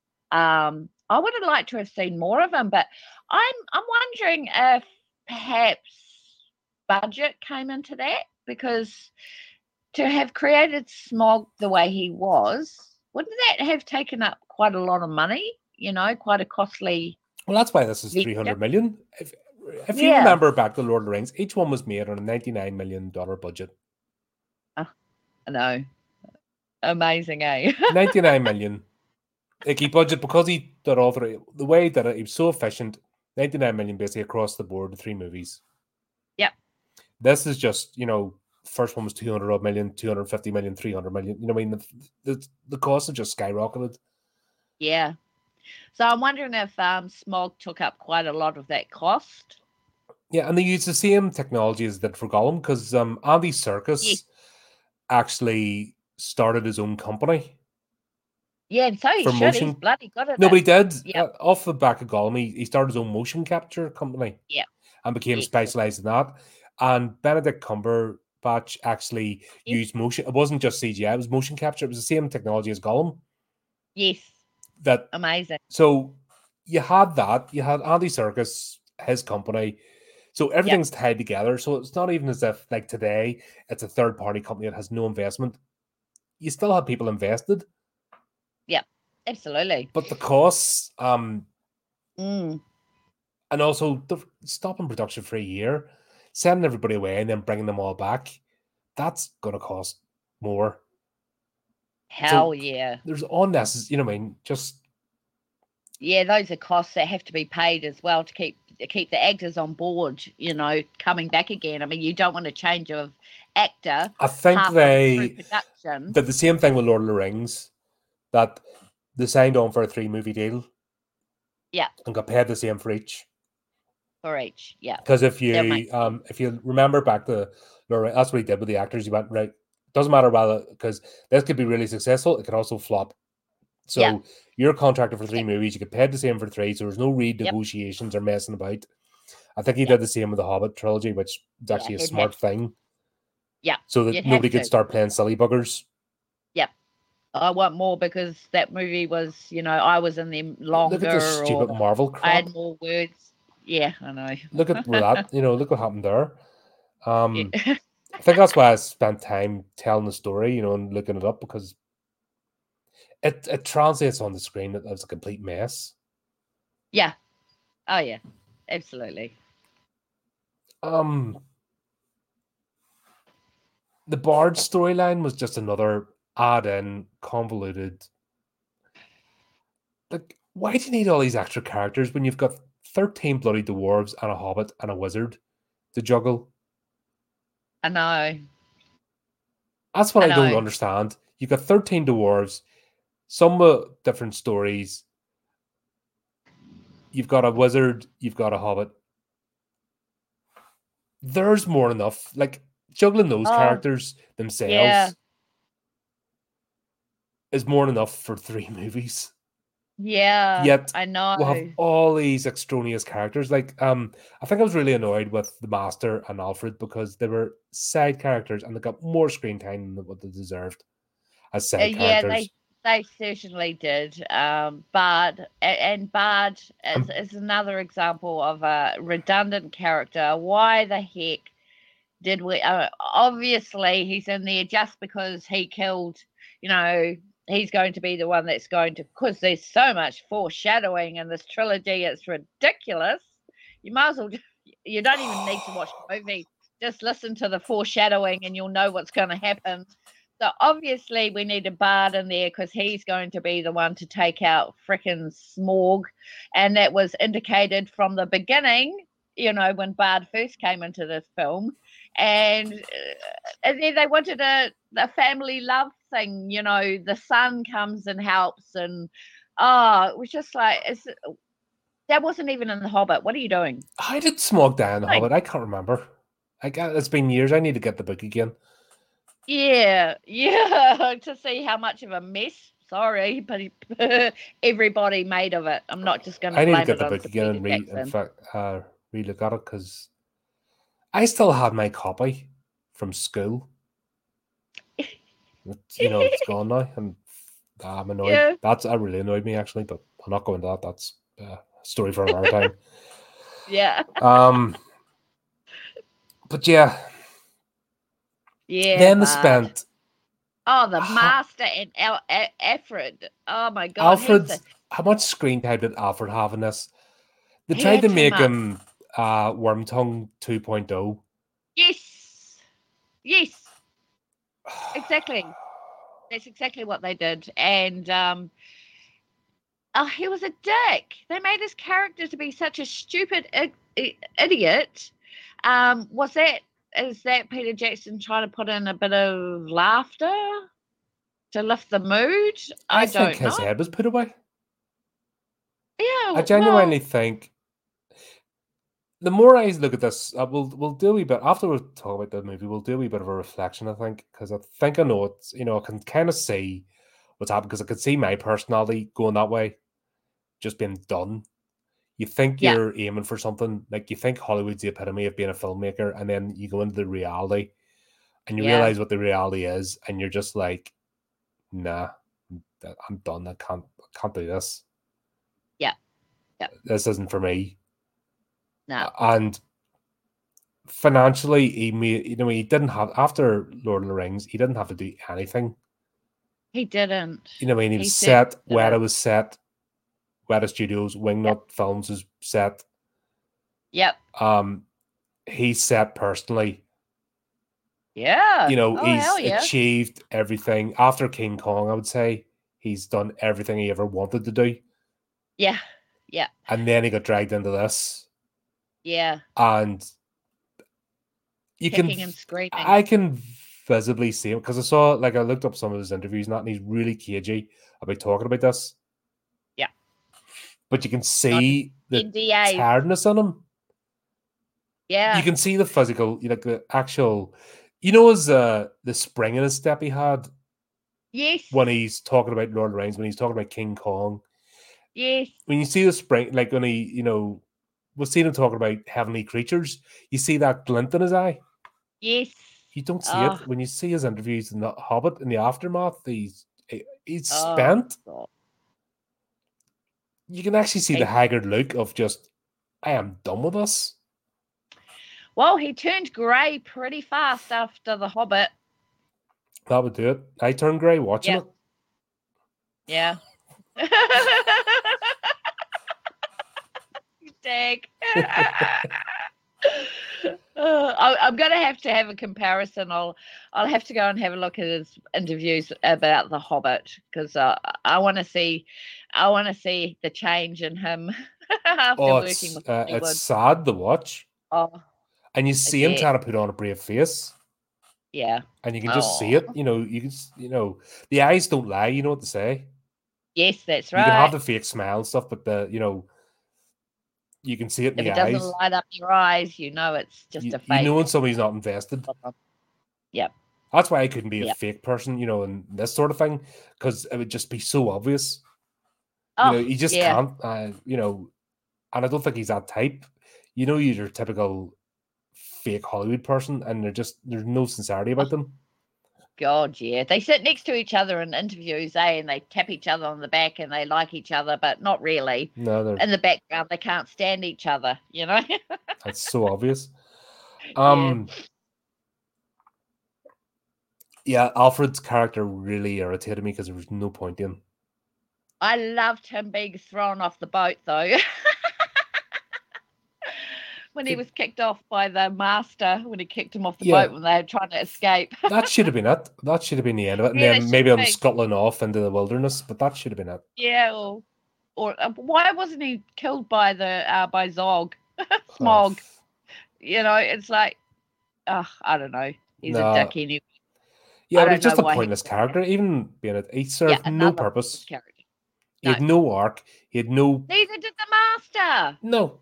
I would have liked to have seen more of him, but I'm wondering if perhaps budget came into that, because to have created Smog the way he was, wouldn't that have taken up quite a lot of money? Quite a costly Well, that's why this is venture. 300 million. If you Yeah. remember back to Lord of the Rings, each one was made on a $99 million budget. I know. Amazing, eh? 99 million. Like, he budget, because he did all the way that he was so efficient, 99 million basically across the board, the three movies. Yep. This is just, first one was 200 odd million, 250 million, 300 million. You know what I mean? The cost have just skyrocketed. Yeah. So I'm wondering if Smog took up quite a lot of that cost. Yeah, and they used the same technology as they did for Gollum, because Andy Serkis actually started his own company. Yeah, and so he for should. motion. He's bloody good at Nobody it. did. Yep. Off the back of Gollum, he started his own motion capture company. Yep. And became Excellent. specialized in that. And Benedict Cumberbatch actually used motion. It wasn't just CGI, it was motion capture. It was the same technology as Gollum. Yes. That amazing. So you had that. You had Andy Serkis, his company. So everything's tied together. So it's not even as if, like today, it's a third-party company that has no investment. You still have people invested. Yep, absolutely. But the costs, Mm. and also stopping production for a year, sending everybody away and then bringing them all back, that's going to cost more. Hell yeah. There's unnecessary, just those are costs that have to be paid as well to keep the actors on board, coming back again. I mean, you don't want to change of actor I think halfway through production. did the same thing with Lord of the Rings, that they signed on for a 3-movie deal. Yeah. And got paid the same for each. Yeah. Because if you remember back to Lord, that's what he did with the actors. He went, right, doesn't matter whether, because this could be really successful, it could also flop. So you're contracted for 3 movies, you get paid the same for 3, so there's no renegotiations or messing about. I think he did the same with the Hobbit trilogy, which is actually a smart thing. Yeah. So that nobody could start playing silly buggers. Yeah. I want more because that movie was, I was in them longer. Look at this stupid Marvel crap. I had more words. Yeah, I know. Look at that. Look what happened there. I think that's why I spent time telling the story, and looking it up, because it translates on the screen that it's a complete mess. Yeah. Oh yeah. Absolutely. The Bard storyline was just another add-in, convoluted. Like, why do you need all these extra characters when you've got 13 bloody dwarves and a hobbit and a wizard to juggle? I know. That's what I don't understand. You've got 13 dwarves, some different stories. You've got a wizard, you've got a hobbit. There's more than enough. Like, juggling those characters themselves is more than enough for 3 movies. Yeah, yet I know. We'll have all these extraneous characters. Like, I think I was really annoyed with the Master and Alfred because they were side characters and they got more screen time than what they deserved as side characters. They certainly did. Bard is another example of a redundant character. Why the heck did we? Obviously, he's in there just because he killed, he's going to be the one that's going to, because there's so much foreshadowing in this trilogy, it's ridiculous. You might as well, you don't even need to watch the movie, just listen to the foreshadowing and you'll know what's going to happen. So obviously we need a Bard in there because he's going to be the one to take out frickin' Smaug, and that was indicated from the beginning, when Bard first came into this film. And then they wanted a family love thing, the son comes and helps, and it was just like, that wasn't even in The Hobbit. What are you doing? How did Smaug die in The Hobbit? I can't remember. It's been years. I need to get the book again. Yeah, to see how much of a mess. Sorry, but everybody made of it. I'm not just going to. I need to get the book again and relook at it, because I still have my copy from school. It's gone now, and I'm annoyed. Yeah. That really annoyed me, actually, but I'm not going to that. That's a story for another time. Yeah. But yeah. Yeah. Then they spent. Oh, the Master and Alfred. Oh my God. Alfred. How much screen time did Alfred have in this? They tried to make him Wormtongue 2.0. Yes. Exactly. That's exactly what they did. And he was a dick. They made his character to be such a stupid idiot. Is that Peter Jackson trying to put in a bit of laughter to lift the mood? I think his head was put away. Yeah, I genuinely think. The more I look at this, we'll do a wee bit after we talk about the movie. We'll do a wee bit of a reflection, I think, because I think I know it's. I can kind of see what's happened, because I could see my personality going that way, just being done. You think you're aiming for something, like you think Hollywood's the epitome of being a filmmaker, and then you go into the reality, and you realize what the reality is, and you're just like, nah, I'm done. I can't do this. Yeah. This isn't for me. No. And financially, he didn't have, after Lord of the Rings, he didn't have to do anything. He didn't. He was set where it was set. Weta Studios, Wingnut Films is set. Yep. He's set personally. Yeah. He's achieved everything. After King Kong, I would say he's done everything he ever wanted to do. Yeah. Yeah. And then he got dragged into this. Yeah. And you Kicking and screaming. I can visibly see him because I looked up some of his interviews and he's really cagey about talking about this. Yeah. But you can see the NDA. tiredness in him. Yeah. You can see the physical, like the actual, as the spring in his step he had. Yes. When he's talking about Lord of the Rings, when he's talking about King Kong. Yes. When you see the spring, like when he, we've seen him talking about heavenly creatures, you see that glint in his eye. Yes. You don't see it when you see his interviews in the Hobbit in the aftermath. He's spent. God. You can actually see the haggard look of just, I am done with this. Well, he turned grey pretty fast after the Hobbit. That would do it. I turned grey watching it. Yeah. Dag. I'm going to have a comparison. I'll have to go and have a look at his interviews about the Hobbit because I want to see the change in him after working with Hollywood. It's sad to watch. Oh, and you see him trying to put on a brave face. Yeah, and you can just see it. The eyes don't lie. You know what to say. Yes, that's right. You can have the fake smile and stuff, but you can see it in the eyes. If it doesn't light up your eyes, it's just a fake. You know when somebody's not invested. Yep. That's why I couldn't be a fake person, in this sort of thing, because it would just be so obvious. You just can't, and I don't think he's that type. You're your typical fake Hollywood person, and there's no sincerity about them. God, yeah. They sit next to each other in interviews, and they tap each other on the back and they like each other, but not really. No, in the background, they can't stand each other, That's so obvious. Yeah, Alfred's character really irritated me because there was no point in him. I loved him being thrown off the boat, though. When he was kicked off by the master, when he kicked him off the boat when they were trying to escape. That should have been it. That should have been the end of it. And then maybe I'm scuttling off into the wilderness, but that should have been it. Yeah, or why wasn't he killed by by Zog? Smog. It's like, I don't know. He's a dick anyway. Yeah, but he's just a pointless character. Even being he served no purpose. He had no arc. He had no. Neither did the master. No.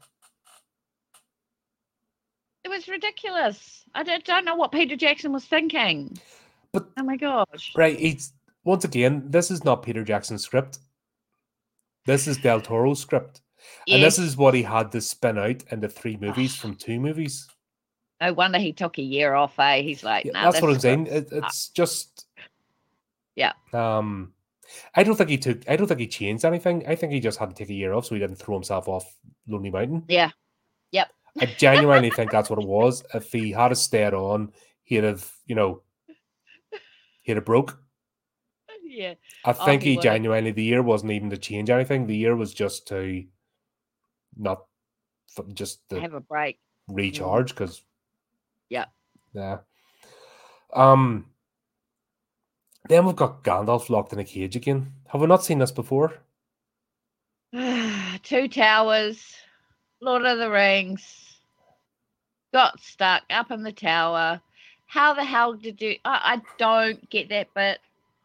It was ridiculous. I don't know what Peter Jackson was thinking. But oh my gosh! Right, once again, this is not Peter Jackson's script. This is Del Toro's script, and this is what he had to spin out into 3 movies from 2 movies. No wonder he took a year off. He's like, that's what I'm saying. It's just, yeah. I don't think he changed anything. I think he just had to take a year off so he didn't throw himself off Lonely Mountain. Yeah. Yep. I genuinely think that's what it was. If he had stayed on, he'd have broke. Yeah. I think he genuinely, the year wasn't even to change anything. The year was just to have a break, recharge, because yeah. Then we've got Gandalf locked in a cage again. Have we not seen this before? 2 Towers, Lord of the Rings. Got stuck up in the tower. How the hell did you... I don't get that bit.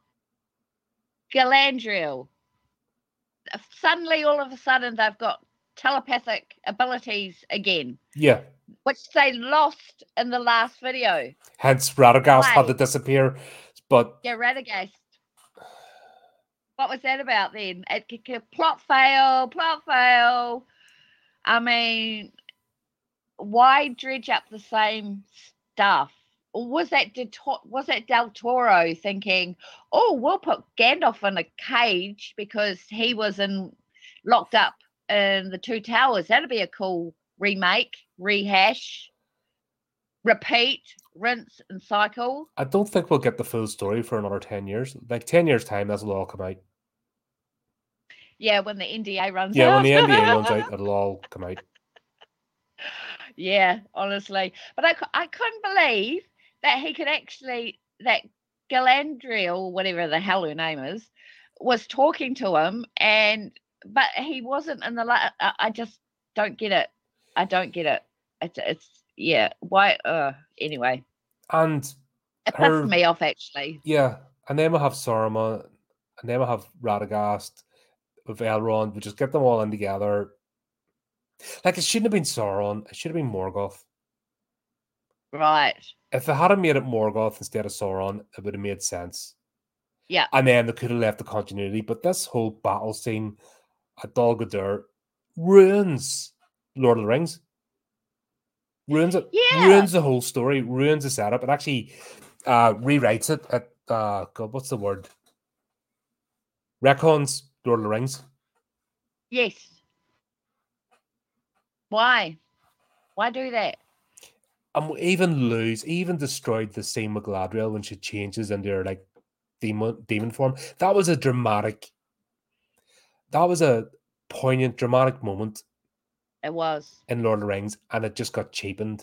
Galadriel. Suddenly, all of a sudden, they've got telepathic abilities again. Yeah. Which they lost in the last video. Hence, Radagast had to disappear. But... Yeah, Radagast. What was that about then? Plot fail. I mean... Why dredge up the same stuff? Or was that Del Toro thinking, we'll put Gandalf in a cage because he was locked up in the 2 Towers? That'd be a cool remake, rehash, repeat, rinse and cycle. I don't think we'll get the full story for another 10 years. Like 10 years' time, this will all come out. Yeah, when the NDA runs out. Yeah, when the NDA runs out, it'll all come out. Yeah, honestly. But I couldn't believe that he could actually, that Galadriel, whatever the hell her name is, was talking to him and but he wasn't in the I just don't get it. I don't get it. It's yeah. Why? Anyway, And it her, pissed me off actually. yeah, and then we'll have Saruman, and then we'll have Radagast with Elrond. We just get them all in together. Like, it shouldn't have been Sauron. It should have been Morgoth. Right. If they hadn't made it Morgoth instead of Sauron, it would have made sense. Yeah. And then they could have left the continuity. But this whole battle scene at Dol Guldur ruins Lord of the Rings. Ruins it. Yeah. Ruins the whole story. Ruins the setup. It actually rewrites it at God, what's the word? Retcons Lord of the Rings. Yes. Why? Why do that? And even destroyed the scene with Galadriel when she changes into her like demon form. That was a poignant, dramatic moment. It was in Lord of the Rings, and it just got cheapened.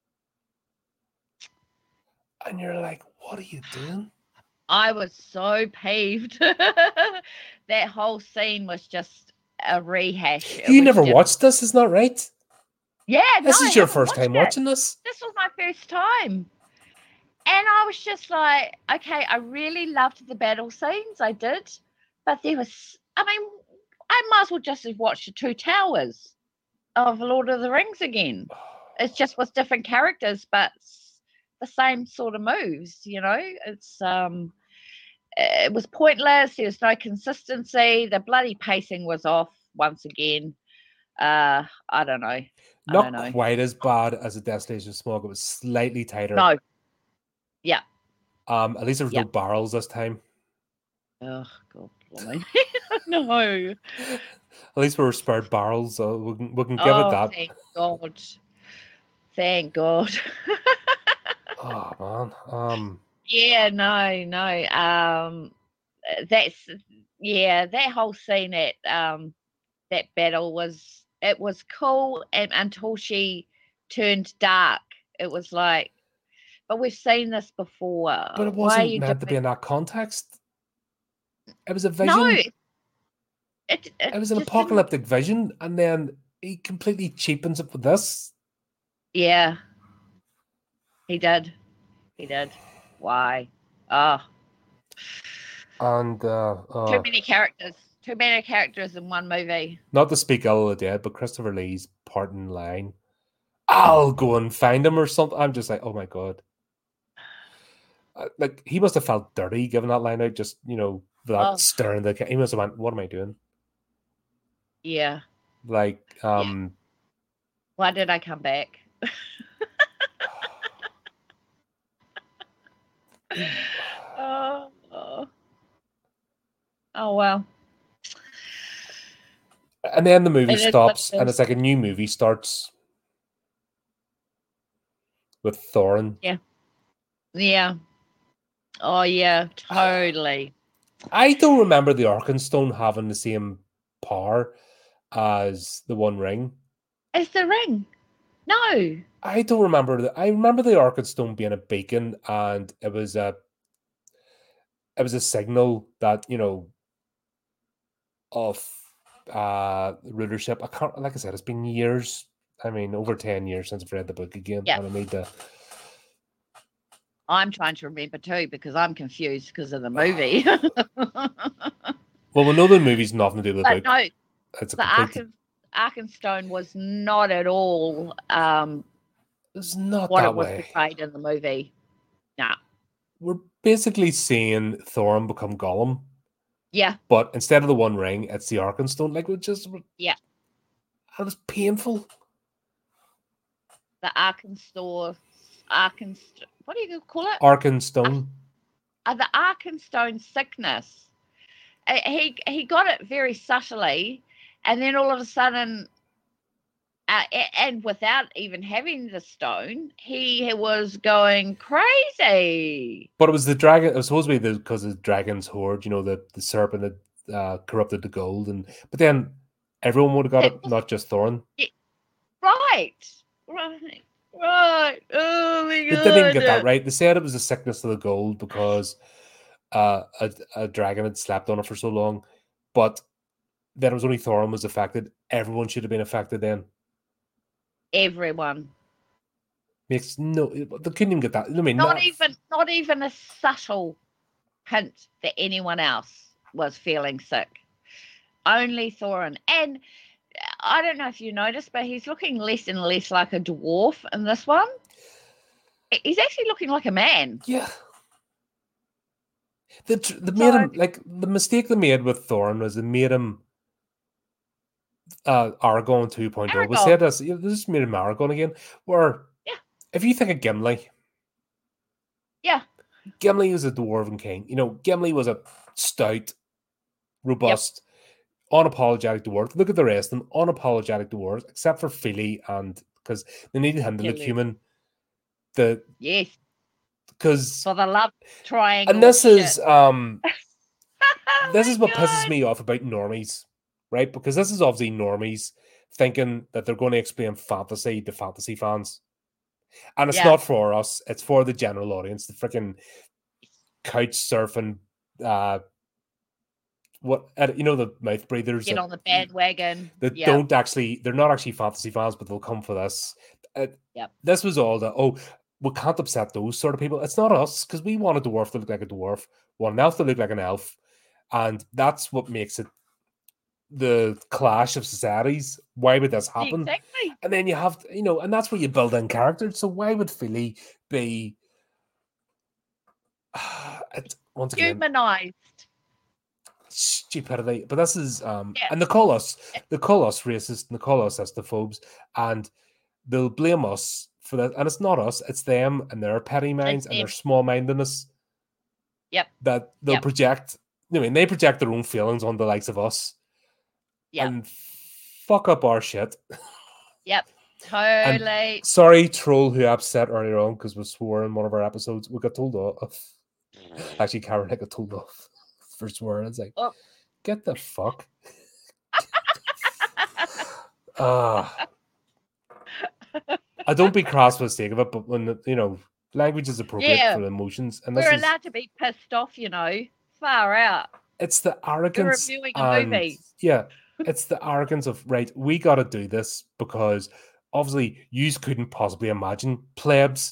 And you're like, what are you doing? I was so peeved. That whole scene was just a rehash. You never watched this, isn't that right? Yeah, this is your first time watching this. This was my first time. And I was just like, okay, I really loved the battle scenes. I did. But I might as well just have watched the Two Towers of Lord of the Rings again. It's just with different characters, but the same sort of moves, It's it was pointless. There was no consistency. The bloody pacing was off once again. I don't know. Not quite as bad as a Destination Smog. It was slightly tighter. No. Yeah. At least there was no barrels this time. Oh God, no. At least we were spared barrels, so we can give it that. Thank God. Thank God. Oh man. Yeah, no. That whole scene at that battle was cool, and until she turned dark, it was like, but we've seen this before. But it wasn't meant to be in that context. It was a vision. No, it was an apocalyptic vision, and then he completely cheapens it with this. Yeah, he did. Why? And too many characters. Too many characters in one movie. Not to speak ill of the dead, but Christopher Lee's parting line, "I'll go and find him," or something. I'm just like, oh my God. Like, he must have felt dirty giving that line out, just, without stirring the... He must have went, what am I doing? Yeah. Like, Why did I come back? Oh, well. And then the movie stops, and it's like a new movie starts with Thorin. Yeah. Yeah. Oh, yeah, totally. I don't remember the Arkenstone having the same power as the One Ring. It's the ring. No. I don't remember that. I remember the Arkenstone being a beacon, and it was a signal that, of rulership. I can't, like I said, it's been years. I mean, over 10 years since I've read the book again. Yeah. And I need to... I'm trying to remember too, because I'm confused because of the movie. Well, we know the movie's nothing to do with the book. No, it's the Arkenstone was not at all it's not what that it was way portrayed in the movie. No. We're basically seeing Thorin become Gollum. Yeah. But instead of the One Ring, it's the Arkenstone. Like, it just... Yeah. It was painful. The Arkenstone... What do you call it? Arkenstone. The Arkenstone sickness. He got it very subtly, and then all of a sudden, and without even having the stone, he was going crazy. But it was the dragon. It was supposed to be because of the dragon's hoard. The serpent that corrupted the gold, but then everyone would have got it, not just Thorin. Right. Right. Oh my God. They didn't even get that right. They said it was a sickness of the gold because a dragon had slept on it for so long. But then it was only Thorin was affected. Everyone should have been affected then. Everyone. Makes no. They couldn't even get that. I mean, Not even a subtle hint that anyone else was feeling sick. Only Thorin. And I don't know if you noticed, but he's looking less and less like a dwarf in this one. He's actually looking like a man. Yeah. They made him, like, the mistake they made with Thorin was they made him Aragorn 2.0. We said this, they just made him Aragorn again. Where, if you think of Gimli, Gimli was a dwarven king. You know, Gimli was a stout, robust, unapologetic dwarf. Look at the rest of them, unapologetic dwarves, except for Fili, and because they needed him to look human. Yes. Because for the love triangle. And this is this is what pisses me off about normies, right? Because this is obviously normies thinking that they're going to explain fantasy to fantasy fans. And it's not for us, it's for the general audience, the freaking couch surfing the mouth breathers. Get on the bandwagon. That don't actually, they're not actually fantasy fans, but they'll come for this. This was all we can't upset those sort of people. It's not us, because we want a dwarf to look like a dwarf, want an elf to look like an elf, and that's what makes it the clash of societies. Why would this happen? Exactly. And then you have, and that's where you build in characters. So why would Fili be once again humanized? Stupidity. But this is and they call us racist, and they call us esterophobes, and they'll blame us for that. And it's not us, it's them and their petty minds and their small-mindedness. That they'll project. I mean, they project their own feelings on the likes of us. And fuck up our shit. Totally. And sorry, troll who upset earlier on because we swore in one of our episodes. We got told off. Actually, Karen got told off for swearing. It's like, get the fuck. I don't be cross for the sake of it, but when language is appropriate for the emotions, and we're allowed to be pissed off, far out. It's the arrogance. We're reviewing a movie. It's the arrogance of, right, we got to do this because obviously you couldn't possibly imagine, plebs.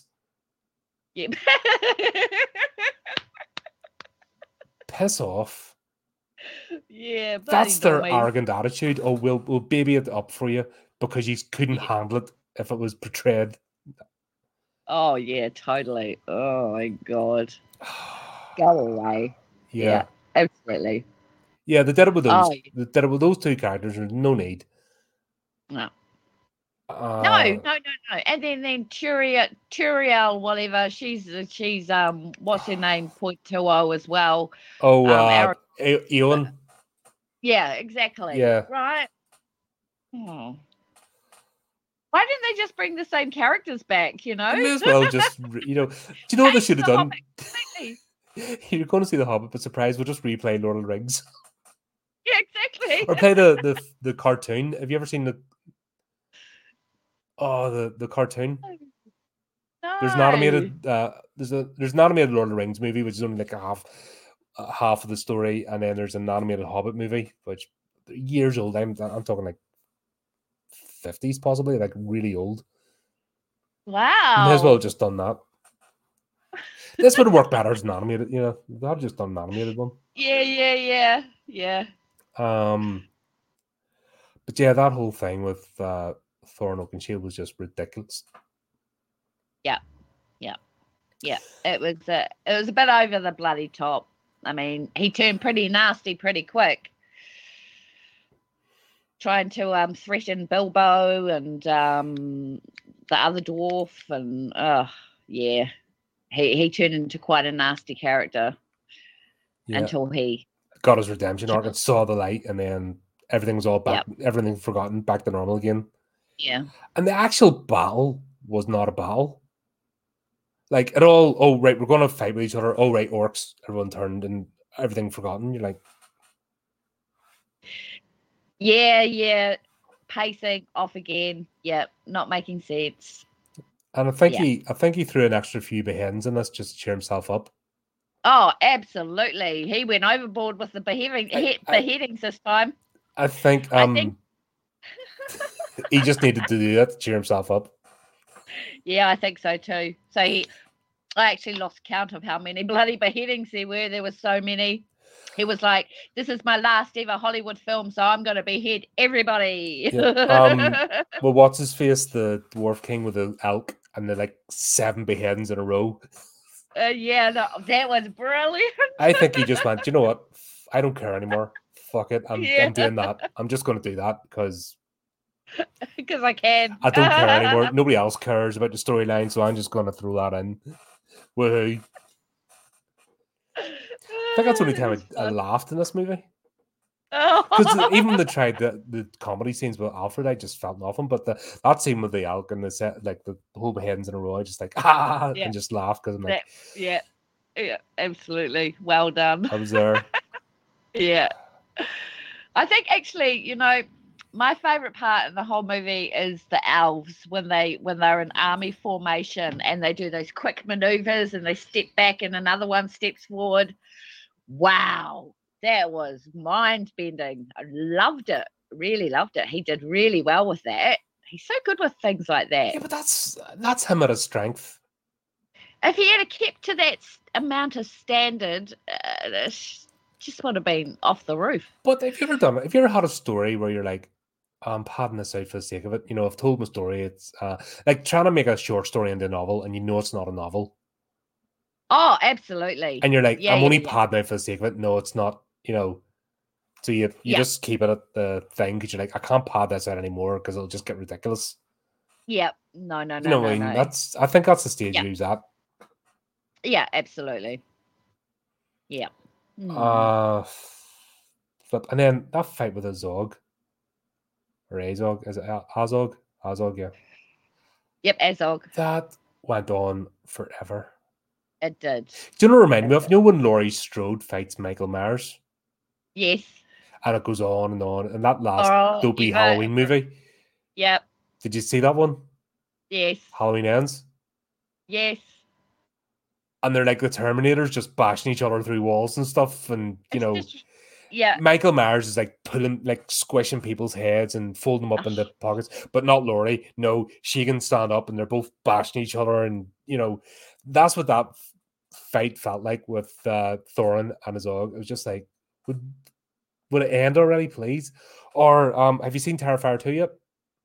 Piss off. That's their arrogant attitude. Oh, we'll baby it up for you because you couldn't handle it if it was portrayed. Oh yeah, totally. Oh my god. Go away. Yeah, absolutely. Yeah, they did it with those. They did it with those two characters. There's no need. No. No. And then Turiel, whatever. She's what's her name? 0.20 as well. Eowyn. Yeah, exactly. Yeah. Right. Oh. Why didn't they just bring the same characters back? They may as well just do you know what they should have done? You're going to see The Hobbit, but surprise, we'll just replay Lord of the Rings. Yeah, exactly. Or play the cartoon. Have you ever seen the cartoon? No. There's an animated there's an animated Lord of the Rings movie, which is only like half of the story, and then there's an animated Hobbit movie, which years old. I'm talking like 50s possibly, like really old. Wow. May as well have just done that. This would have worked better as an animated, I'd have just done an animated one. Yeah. But yeah, that whole thing with Thorin Oakenshield was just ridiculous. Yeah. It was a bit over the bloody top. I mean, he turned pretty nasty pretty quick, trying to threaten Bilbo and the other dwarf, and he turned into quite a nasty character until he got his redemption arc and saw the light, and then everything was all back, everything forgotten, back to normal again. Yeah. And the actual battle was not a battle. Like, at all, oh, right, we're going to fight with each other. Oh, right, orcs, everyone turned and everything forgotten. You're like... Yeah. Pacing off again. Yeah, not making sense. And I think he threw an extra few beheadings in this just to cheer himself up. Oh, absolutely. He went overboard with the beheadings this time. I think I think, he just needed to do that to cheer himself up. yeah, I think so too. I actually lost count of how many bloody beheadings there were. There were so many. He was like, "This is my last ever Hollywood film, so I'm going to behead everybody." Yeah. Well, what's his face? The Dwarf King with the elk and the like 7 beheadings in a row. Yeah, no, that was brilliant. I think he just went, you know what? I don't care anymore. Fuck it. I'm Yeah, doing that. I'm just going to do that because because I can. I don't care anymore. Nobody else cares about the storyline, so I'm just going to throw that in. Woohoo! I think that's the only It was time I fun. laughed in this movie. Oh. Because even when they tried the comedy scenes with Alfred, I just felt nothing. But that scene with the elk and the set, like the whole beheadings in a row, I just like Yeah, and just laugh because I'm like, that, yeah, yeah, absolutely. Well done. I was there. Yeah. I think actually, my favorite part in the whole movie is the elves when they're in army formation and they do those quick maneuvers and they step back and another one steps forward. Wow, that was mind bending. I loved it. Really loved it. He did really well with that. He's so good with things like that. Yeah, but that's him at his strength. If he had kept to that amount of standard, this just would have been off the roof. But if you ever had a story where you're like, I'm padding this out for the sake of it, I've told my story. It's like trying to make a short story into a novel, and you know it's not a novel, Oh, absolutely. and you're like, Yeah, I'm yeah, only yeah. padding out for the sake of it. No, it's not. So you Yeah, just keep it at the thing because you're like, I can't pad this out anymore because it'll just get ridiculous. yeah. No, no, You no, know what no, I mean? no. I think that's the stage Yeah, he was at. yeah, absolutely. Yeah. Hmm. Uh, and then that fight with Azog or Azog, is it Azog? Azog, yeah. Yep, Azog. That went on forever. It did. Do you know what it reminded me It of? did. When Laurie Strode fights Michael Myers, Yes. and it goes on, and that last Oh, dopey Eva. Halloween movie. Yep. Did you see that one? Yes. Halloween Ends, Yes. and they're like the Terminators just bashing each other through walls and stuff, and It's just, yeah. Michael Myers is like pulling, like squishing people's heads and folding them up into pockets, but not Laurie. No, she can stand up, and they're both bashing each other, and that's what that fight felt like with Thorin and Azog. It was just like, would it end already, please? Or have you seen Terrifier 2 yet?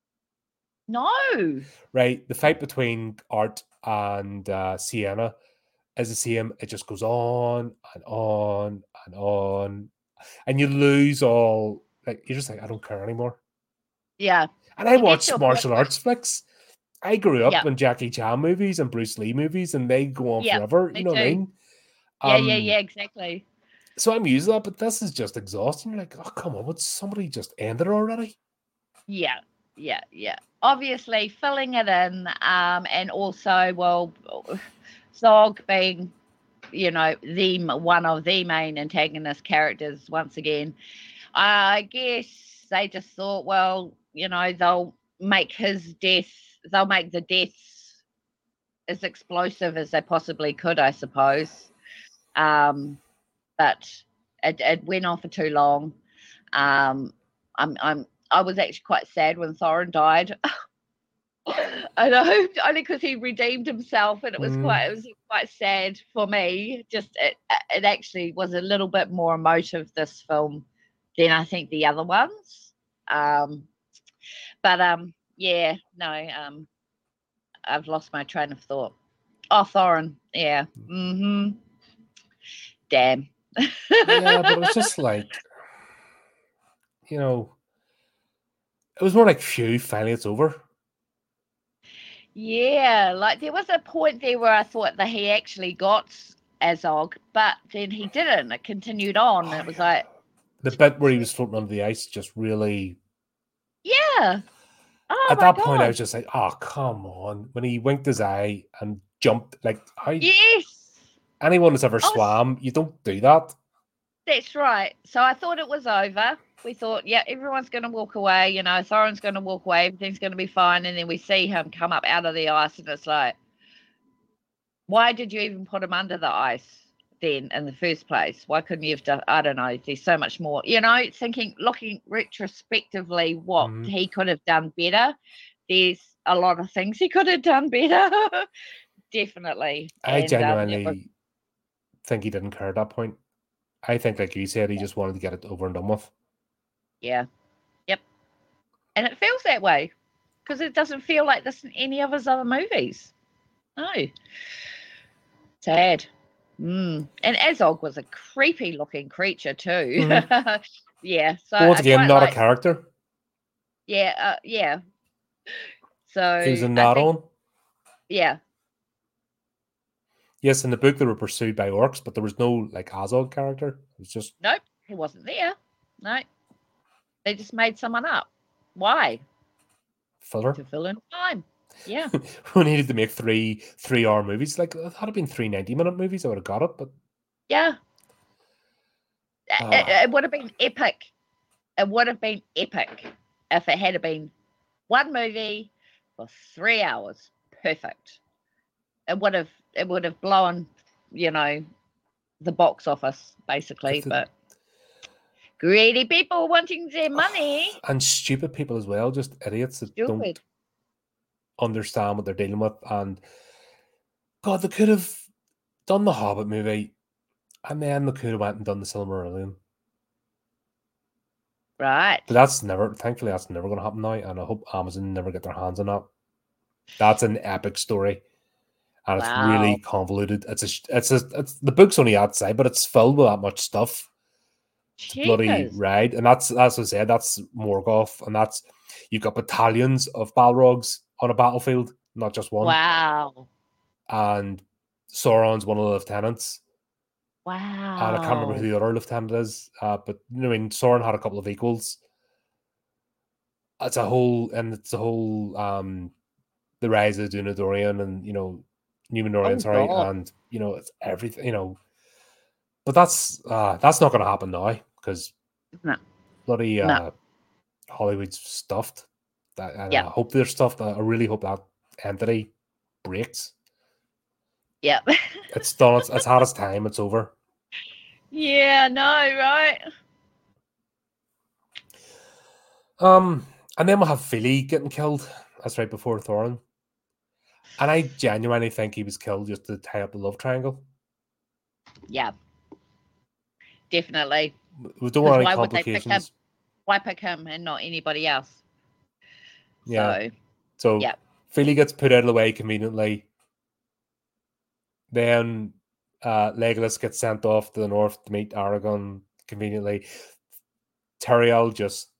No. Right, the fight between Art and Sienna is the same. It just goes on and on and on, and you lose all. Like you're just like, I don't care anymore. Yeah. And I You get to watched a point martial where, arts flicks. I grew up yeah. in Jackie Chan movies and Bruce Lee movies, and they go on Yeah. forever. You Me know what I too. mean? Yeah, yeah, yeah, exactly. So I'm used to that, but this is just exhausting. You're like, oh come on, would somebody just end it already? Yeah. Yeah, yeah. Obviously filling it in, and also, well, Zog being, one of the main antagonist characters once again. I guess they just thought, well, they'll make they'll make the deaths as explosive as they possibly could, I suppose. But it went on for too long. I was actually quite sad when Thorin died. I know, only because he redeemed himself, and it was quite sad for me. Just it actually was a little bit more emotive, this film, than I think the other ones. But yeah, no, I've lost my train of thought. Oh, Thorin, yeah, damn. Yeah, but it was just like, it was more like, phew, finally it's over. Yeah, like there was a point there where I thought that he actually got Azog, but then he didn't. It continued on. It was like the bit where he was floating under the ice just really. yeah. Oh At my that point, I god. was just like, oh, come on. When he winked his eye and jumped, like, Yes. anyone that's ever Oh, swam, you don't do that. that's right. So I thought it was over. We thought, yeah, everyone's going to walk away. Thorin's going to walk away. Everything's going to be fine. And then we see him come up out of the ice, and it's like, why did you even put him under the ice? then in the first place? Why couldn't you have done? I don't know. There's so much more. Looking retrospectively, what he could have done better. There's a lot of things he could have done better. Definitely. I genuinely think he didn't care at that point. I think, like you said, he just wanted to get it over and done with. Yeah. Yep. And it feels that way because it doesn't feel like this in any of his other movies. No. Sad. And Azog was a creepy looking creature too. Yeah. So once again, not a character. Yeah. Yeah. So he was in that on. Yeah. Yes, in the book they were pursued by orcs, but there was no like Azog character. It was just nope, he wasn't there. No, they just made someone up. Why? Filler to fill in time. Yeah. We needed to make 3-hour movies. Like if it had been 3 90-minute movies, I would have got it. But yeah, it would have been epic. It would have been epic if it had been one movie for 3 hours. Perfect. It would have blown, the box office basically. But greedy people wanting their money and stupid people as well, just idiots that don't understand what they're dealing with. And God, they could have done the Hobbit movie, and then they could have went and done the Silmarillion. Right. But thankfully, that's never going to happen now, and I hope Amazon never get their hands on that. That's an epic story, and it's really convoluted. It's the book's only outside, but it's filled with that much stuff. It's a bloody ride, and that's as I said, that's Morgoth, and that's you've got battalions of Balrogs on a battlefield, not just one. Wow. And Sauron's one of the lieutenants. Wow. And I can't remember who the other lieutenant is, but Sauron had a couple of equals. It's a whole, the rise of Dunedain and Numenorian, and it's everything, but that's not going to happen now because bloody Hollywood's stuffed. I hope they're stuffed. I really hope that entity breaks. Yeah, it's done. It's had its time. It's over. Yeah, no, right. And then we'll have Philly getting killed. That's right before Thorin. And I genuinely think he was killed just to tie up the love triangle. Yeah, definitely. We don't want any complications. Why pick him and not anybody else? Yeah. So Philly gets put out of the way conveniently. Then Legolas gets sent off to the north to meet Aragorn conveniently. Tauriel just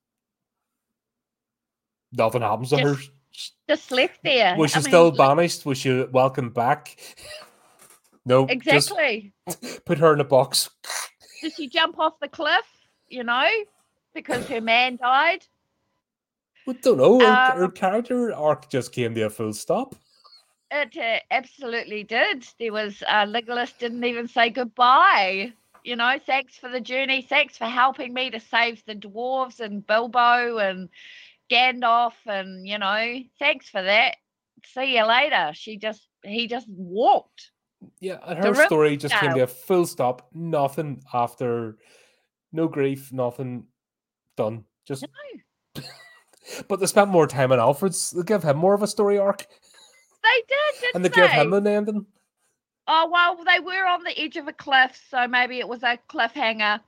nothing happens to her. Just left there. Was she still banished? Was she welcomed back? No, exactly. Put her in a box. Did she jump off the cliff? Because her man died. We don't know. Her character arc just came to a full stop. It absolutely did. There was Legolas didn't even say goodbye. Thanks for the journey. Thanks for helping me to save the dwarves and Bilbo and Gandalf, and thanks for that. See you later. He just walked. Yeah, and her story just came to a full stop. Nothing after, no grief, nothing done. Just. No. But they spent more time on Alfred's. They give him more of a story arc. They did, didn't and they give him an ending. Oh, well, they were on the edge of a cliff, so maybe it was a cliffhanger.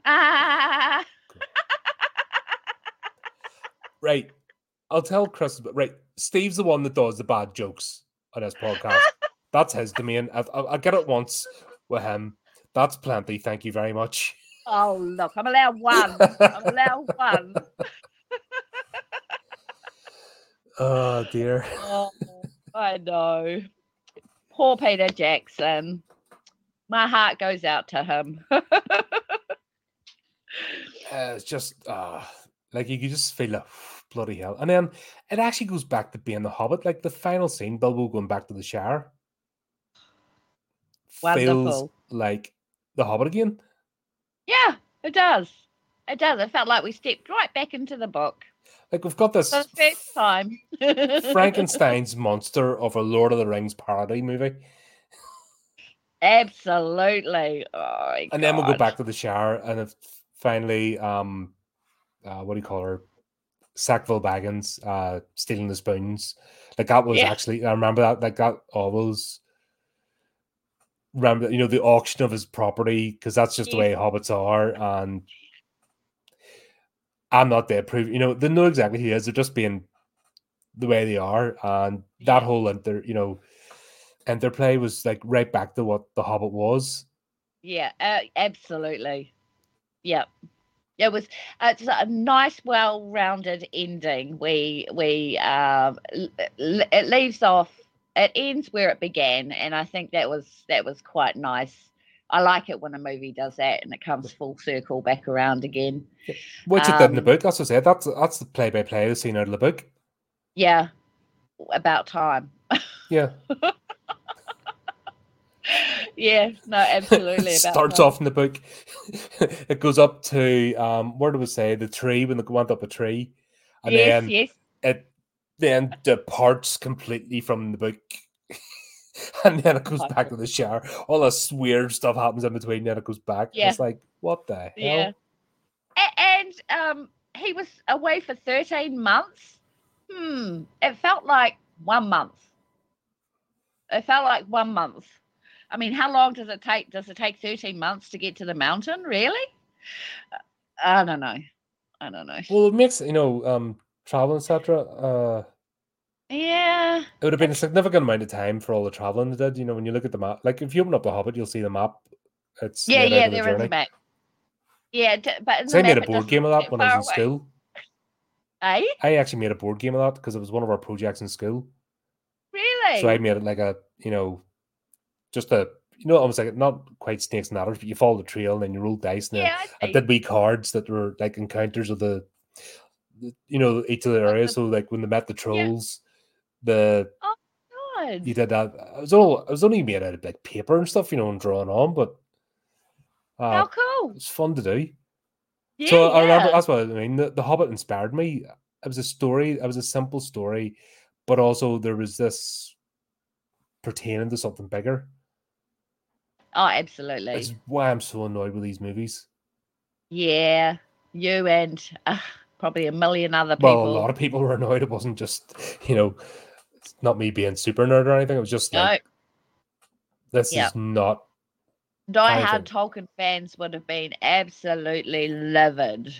Right. I'll tell Chris, right, Steve's the one that does the bad jokes on his podcast. That's his domain. I get it once with him. That's plenty. Thank you very much. Oh, look, I'm allowed one. Oh, dear. Oh, I know. Poor Peter Jackson. My heart goes out to him. It's just, like, you can just feel it. Bloody hell. And then it actually goes back to being the Hobbit. Like, the final scene, Bilbo going back to the Shire. Wonderful. Feels like the Hobbit again. Yeah, it does. It does. It felt like we stepped right back into the book. Like, we've got this for the first time. Frankenstein's monster of a Lord of the Rings parody movie. Absolutely. Oh my And then we'll go God. back to the shower, and if finally, what do you call her? Sackville Baggins, stealing the spoons. Like that was Yeah. actually, I remember that. Like that always remember, the auction of his property, because that's just the Yes. way hobbits are. And I'm not there proof. They know exactly who he is. They're just being the way they are, and that Yeah. whole interplay was like right back to what the Hobbit was. Yeah. Absolutely. Yeah. It was it's a nice, well-rounded ending. It leaves off. It ends where it began, and I think that was quite nice. I like it when a movie does that and it comes full circle back around again. Which it did in the Um, book. That's what I said. That's the play-by-play the scene out of the book. yeah, about time. Yeah. Yeah, no, absolutely It about starts time. off in the book. It goes up to where do we say the tree when they went up a tree, and Yes, then yes. it then departs completely from the book, and then it goes back to the shower. All this weird stuff happens in between. Then it goes back. Yeah, It's like, what the yeah. hell? And he was away for 13 months. It felt like 1 month. It felt like 1 month. I mean, how long does it take? Does it take 13 months to get to the mountain? Really? I don't know. I don't know. Well, it makes travel, etc. Yeah. It would have been a significant amount of time for all the traveling they did. When you look at the map, like if you open up the Hobbit, you'll see the map. It's Yeah, laid out yeah, in the there is a journey. map. Yeah, but in So the I made map a it board doesn't game look of that that when I was far in away. school. Eh? I actually made a board game of that because it was one of our projects in school. So I Really? made it like just almost like not quite snakes and ladders, but you follow the trail and then you roll dice. And then Yeah, I I see. did wee cards that were like encounters of each of the Of areas. the So like when they met the Yeah. trolls, Oh, you God. did that. It was only made out of like paper and stuff, and drawn on, but How it cool. was fun to do. Yeah, So I remember yeah. that's what I mean. The Hobbit inspired me. It was a story. It was a simple story, but also there was this pertaining to something bigger. Oh, This is absolutely. why I'm so annoyed with these movies. Yeah. You and probably a million other Well, a people. lot of people were annoyed. It wasn't just, it's not me being super nerd or anything. It was just like, No. this Yeah. is not Die-hard anything. Tolkien fans would have been absolutely livid.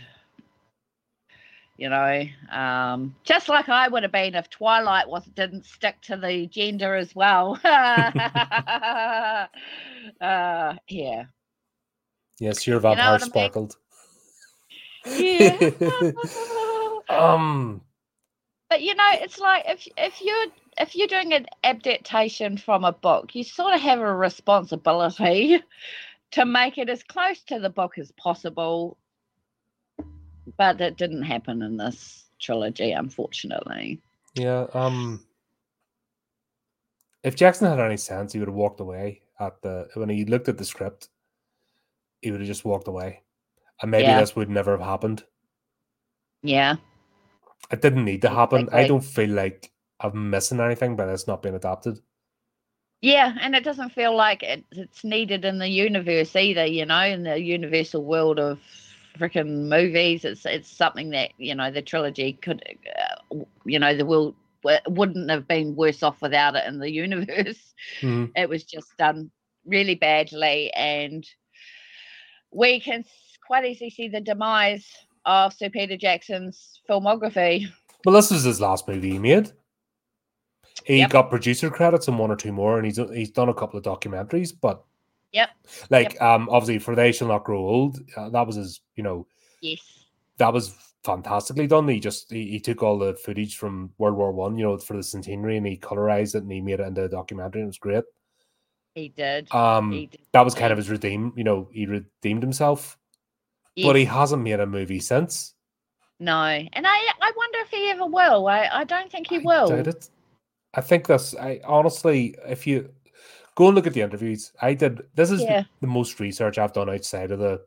Just like I would have been if Twilight didn't stick to the gender as well. Yeah, Yes, your you know vampire what I mean? sparkled. Yeah. um, But it's like if you're doing an adaptation from a book, you sort of have a responsibility to make it as close to the book as possible. But it didn't happen in this trilogy, unfortunately. yeah. If Jackson had any sense, he would have walked away when he looked at the script. He would have just walked away, and maybe Yeah, this would never have happened. yeah, It didn't need to happen. I exactly. don't feel like I'm missing anything by this not being adapted. Yeah, and it doesn't feel like it's needed in the universe either, in the universal world of freaking movies. It's something that, the trilogy could, the world wouldn't have been worse off without it in the universe. Mm-hmm. It was just done really badly, and we can quite easily see the demise of Sir Peter Jackson's filmography. Well, this was his last movie he made. He Yep, got producer credits and one or two more, and he's done a couple of documentaries. But yep, like, yep, obviously, For They Shall Not Grow Old, that was his. yes. That was fantastically done. He took all the footage from World War One, for the centenary, and he colorized it and he made it into a documentary. And it was great. He did. He did That was kind of indeed. his redeem. He redeemed himself, but Yes. he hasn't made a movie since. No. And I wonder if he ever will. I don't think he I doubt will. it. I think I honestly, if you go and look at the interviews, this is Yeah. the most research I've done outside of the.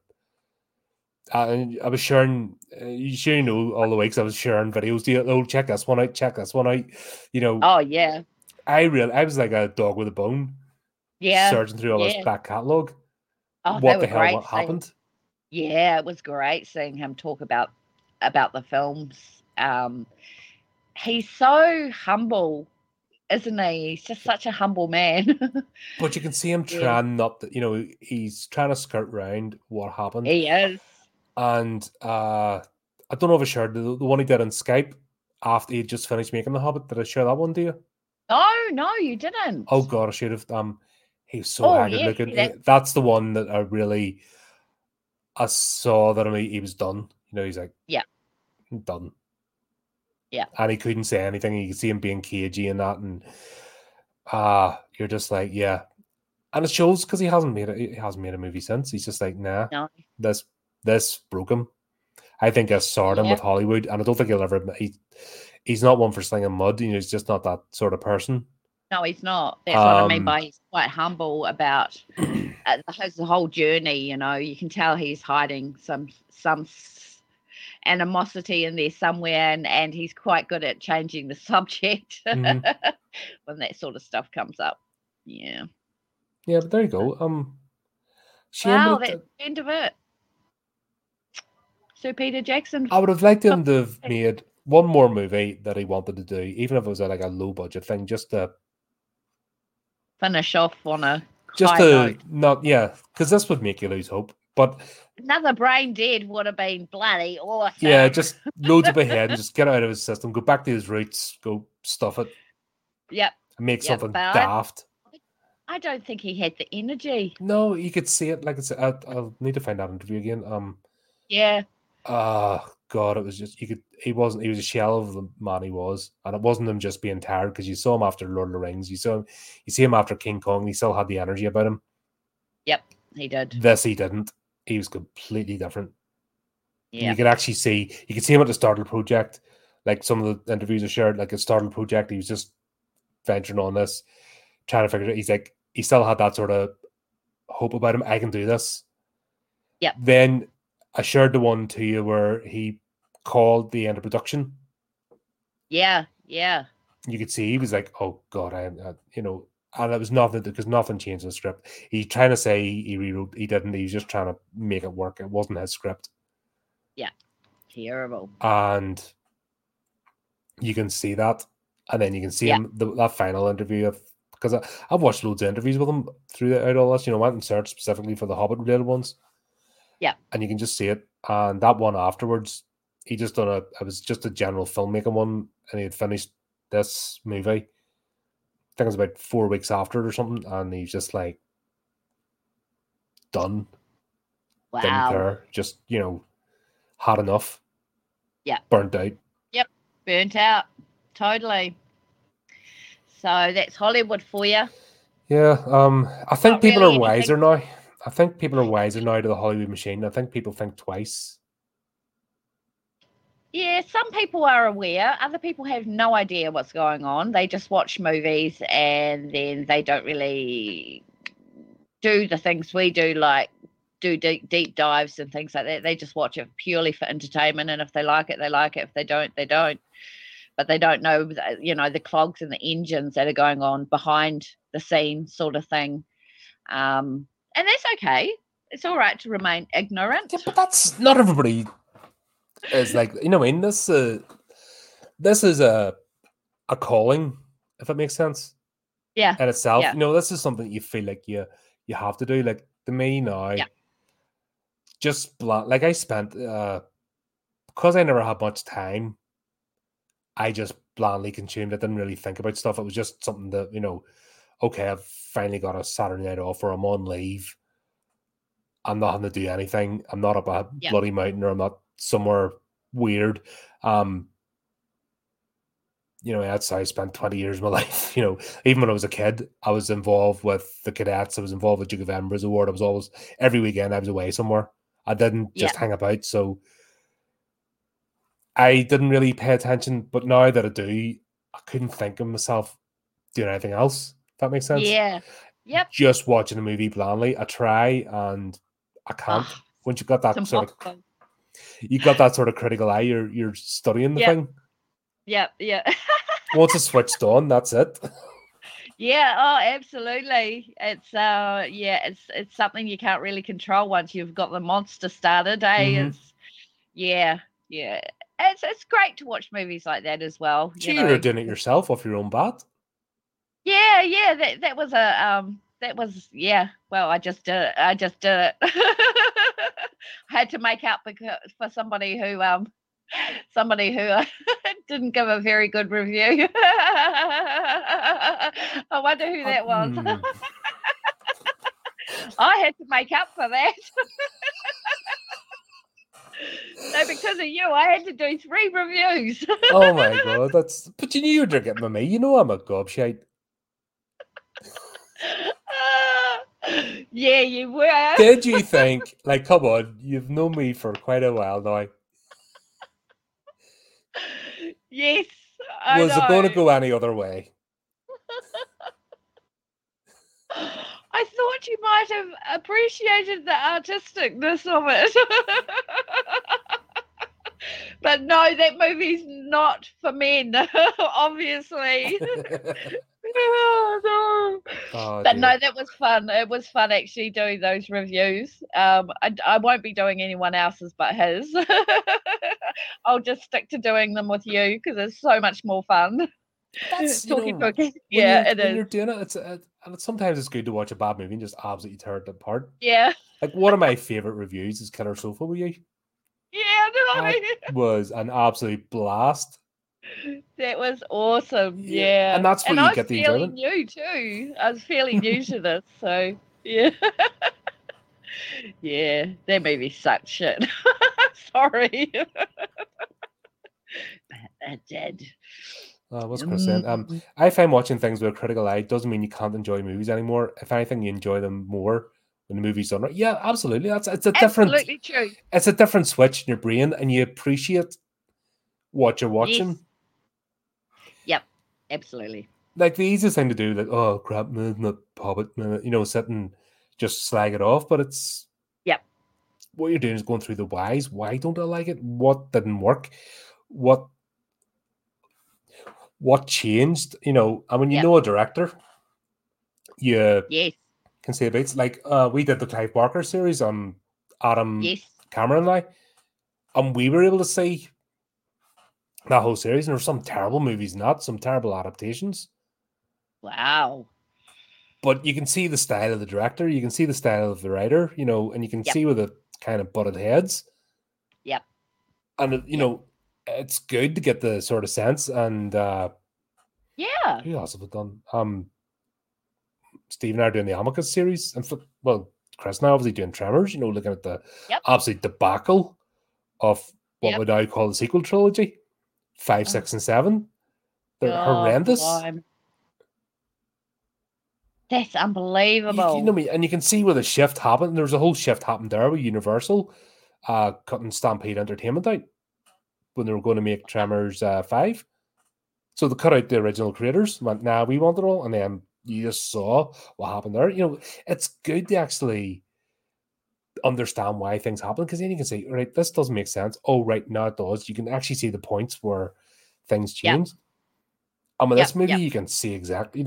I was sharing, all the weeks I was sharing videos. Check this one out, check this one out. Oh, yeah. I was like a dog with a bone. searching through all his back catalogue. Oh, what the hell happened? Yeah, it was great seeing him talk about the films. He's so humble, isn't he? He's just such a humble man. But you can see him trying not to, he's trying to skirt around what happened. He is. And I don't know if I shared the one he did on Skype after he just finished making The Hobbit. Did I share that one to you? No, you didn't. Oh God, I should have. He was so haggard looking. That's the one that I saw that he was done. He's like, yeah, done. Yeah. And he couldn't say anything. You could see him being cagey and that. And you're just like, yeah. And it shows because he hasn't made a movie since. He's just like, nah, no. This broke him. I think I saw him with Hollywood, and I don't think he'll ever. He's not one for slinging mud. He's just not that sort of person. No, he's not. That's what I mean by he's quite humble about the whole journey. You can tell he's hiding some animosity in there somewhere, and he's quite good at changing the subject when that sort of stuff comes up. Yeah. Yeah, but there you go. Wow, that's the end of it. Sir Peter Jackson. I would have liked him to have made one more movie that he wanted to do, even if it was like a low budget thing, just to finish off on a high note. Because this would make you lose hope. But another Brain Dead would have been bloody awesome. Yeah, just loads up ahead and just get out of his system, go back to his roots, go stuff it. Yep. And make something daft. I don't think he had the energy. No, you could see it. Like I said, I'll need to find that interview again. Yeah. God, it was just he was a shell of the man he was, and it wasn't him just being tired, because you saw him after Lord of the Rings, you see him after King Kong, he still had the energy about him. Yep, he did. This he didn't. He was completely different. Yeah. You could actually see him at the start of the project, like some of the interviews I shared, like at the start of the project, he was just venturing on this, trying to figure it out. He's like, he still had that sort of hope about him. I can do this. Yeah. Then I shared the one to you where he called the end of production. Yeah, yeah. You could see he was like, "Oh God, and it was nothing, because nothing changed in the script." He's trying to say he rewrote. He didn't. He was just trying to make it work. It wasn't his script. Yeah, terrible. And you can see that, and then you can see him that final interview because I've watched loads of interviews with him throughout all this. Went and searched specifically for the Hobbit related ones. Yeah, and you can just see it. And that one afterwards, he just done it was just a general filmmaking one, and he had finished this movie. I think it was about 4 weeks after it or something, and he's just like done. Wow. Didn't care. Just had enough. Yeah. Burnt out. Yep. Burnt out. Totally. So that's Hollywood for you. Yeah. I think people are wiser now. I think people are wiser now to the Hollywood machine. I think people think twice. Yeah, some people are aware. Other people have no idea what's going on. They just watch movies and then they don't really do the things we do, like do deep dives and things like that. They just watch it purely for entertainment, and if they like it, they like it. If they don't, they don't. But they don't know, the clogs and the engines that are going on behind the scene, sort of thing. And that's okay. It's all right to remain ignorant. Yeah, but that's not everybody. Is like, this is a calling, if it makes sense. Yeah. In itself, this is something you feel like you have to do. Like to me now, just like I spent because I never had much time. I just blandly consumed it, didn't really think about stuff. It was just something that, okay, I've finally got a Saturday night off, or I'm on leave. I'm not having to do anything. I'm not up a bloody mountain, or I'm not somewhere weird. That's how I spent 20 years of my life. Even when I was a kid, I was involved with the cadets. I was involved with Duke of Edinburgh's award. I was always, every weekend I was away somewhere. I didn't just hang about. So I didn't really pay attention. But now that I do, I couldn't think of myself doing anything else. If that makes sense. Yeah. Yep. Just watching a movie blindly. I try and I can't. Once you've got that you got that sort of critical eye, you're studying the thing. Yeah. Once it's switched on, that's it. Yeah, oh, absolutely. It's something you can't really control once you've got the monster started, eh? Mm-hmm. It's yeah, yeah. It's great to watch movies like that as well, So you you're know. doing it yourself off your own bat. Yeah, yeah, that was yeah. Well, I just did it. I just did it. I had to make up for somebody who didn't give a very good review. I wonder who that was. I had to make up for that. So because of you, I had to do 3 reviews. Oh my god, but you knew you were getting with me. You know I'm a gobshite. Yeah, you were. Did you think, like, come on, you've known me for quite a while now. Yes, I Was it going to know. go any other way? I thought you might have appreciated the artisticness of it. But no, that movie's not for men, obviously. Oh, no. Oh But dear. no, that was fun. It was fun actually doing those reviews. I won't be doing anyone else's but his. I'll just stick to doing them with you because it's so much more fun. That's Talking to a kid. when Yeah, it you're is. doing it, and sometimes it's good to watch a bad movie and just absolutely tear it apart. Yeah. Like one of my favorite reviews is Killer Sofa with you. Yeah, That no. was an absolute blast. That was awesome. Yeah, and Yeah. that's where And you I was get the fairly enjoyment. new too. I was fairly new to this. So, yeah. Yeah. That movie sucked shit. Sorry. But it did. What's Chris saying? Mm. I find watching things with a critical eye doesn't mean you can't enjoy movies anymore. If anything, you enjoy them more when the movie's done right. Yeah, absolutely. Absolutely true. It's a different switch in your brain, and you appreciate what you're Yes. watching. Yep. Absolutely. Like the easiest thing to do, like, oh crap, not Hobbit, sit and just slag it off. But it's Yep. what you're doing is going through the whys. Why don't I like it? What didn't work? What changed? And when you Yep. know a director, you Yes. can say it's like we did the Clive Barker series on Adam Yes. Cameron and I, and we were able to see that whole series, and there were some terrible movies, not some terrible adaptations. Wow. But you can see the style of the director, you can see the style of the writer, and you can Yep. see where the kind of butted heads. Yep. And it's good to get the sort of sense. And Yeah. who else have we done? Steve and I are doing the Amicus series, and Chris and I obviously doing Tremors. Looking at the Yep. absolute debacle of what we now call the sequel trilogy, 5, 6, and 7. They're horrendous. Blimey. That's unbelievable. You know me, and you can see where the shift happened. There's a whole shift happened there with Universal cutting Stampede Entertainment out when they were going to make Tremors 5. So they cut out the original creators, went, nah, we want it all, and then you just saw what happened there. It's good to actually understand why things happen, because then you can say, right, this doesn't make sense. Oh, right, now it does. You can actually see the points where things change. Yep. And with this movie, you can see exactly,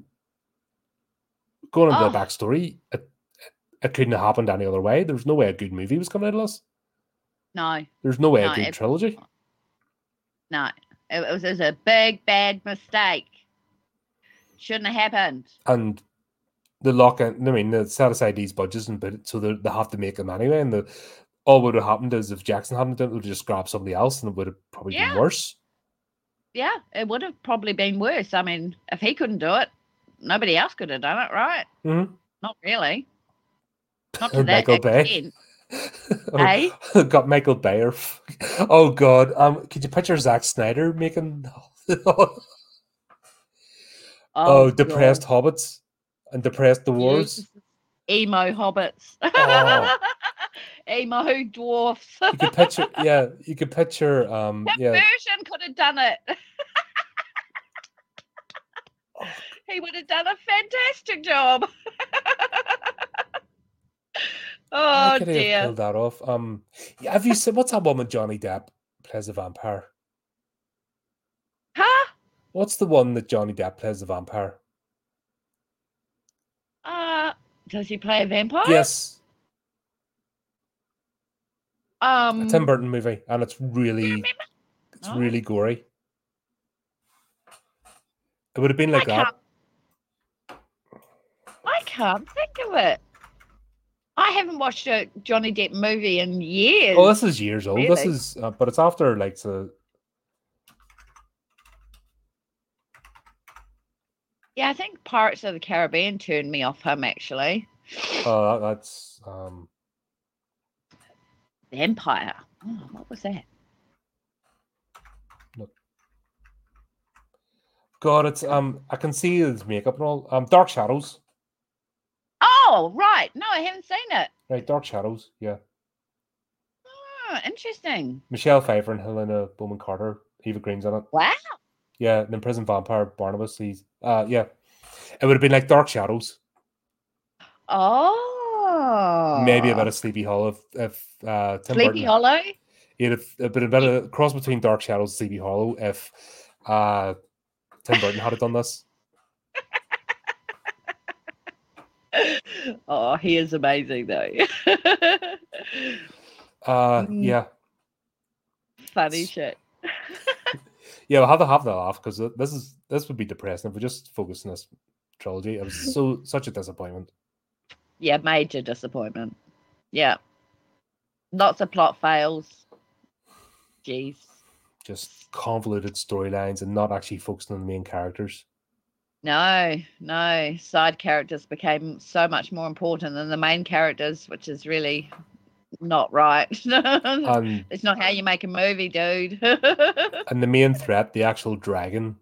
going into the backstory, it couldn't have happened any other way. There's no way a good movie was coming out of this. No. There's no way a good trilogy. No. It was a big, bad mistake. Shouldn't have happened. And the lock-in, they set aside these budgets and put it so they have to make them anyway. And all would have happened is if Jackson hadn't done it, would have just grabbed somebody else, and it would have probably been worse. Yeah, it would have probably been worse. I mean, if he couldn't do it, nobody else could have done it, right? Mm-hmm. Not really. Not to that Michael extent. Bay. Got Michael Bay. Oh God. Could you picture Zack Snyder making depressed hobbits and depressed dwarves? Yes. Emo hobbits. Oh. Emo dwarfs. You could picture that version could have done it. He would have done a fantastic job. Oh dear. Pulled that off. Have you seen what's that one with Johnny Depp plays a vampire? Huh? What's the one that Johnny Depp plays the vampire? Does he play a vampire? Yes. A Tim Um, Burton movie, and it's really Oh. really gory. It would have been like that. I can't think of it. I haven't watched a Johnny Depp movie in years. Oh, this is years old. Really? This is, but it's after like the. Yeah, I think Pirates of the Caribbean turned me off him actually. That's Vampire. Oh, what was that? no. God, it's I can see his makeup and all. Dark Shadows. Oh, right. No, I haven't seen it. Right, Dark Shadows. Yeah. Oh, interesting. Michelle Pfeiffer and Helena Bonham Carter. Eva Green's in it. Wow. Yeah, and then Prison Vampire Barnabas. He's yeah. It would have been like Dark Shadows. Oh. Maybe a bit of Sleepy Hollow if Tim Sleepy Burton. Hollow? It'd have been a bit of a cross between Dark Shadows and Sleepy Hollow if Tim Burton had done this. Oh, he is amazing though. Yeah. Funny shit. Yeah, we'll have to have that off because this would be depressing if we just focus on this trilogy. It was such a disappointment. Yeah, major disappointment. Yeah. Lots of plot fails. Jeez. Just convoluted storylines and not actually focusing on the main characters. No. Side characters became so much more important than the main characters, which is really not right. It's not how you make a movie, dude. And the main threat, the actual dragon.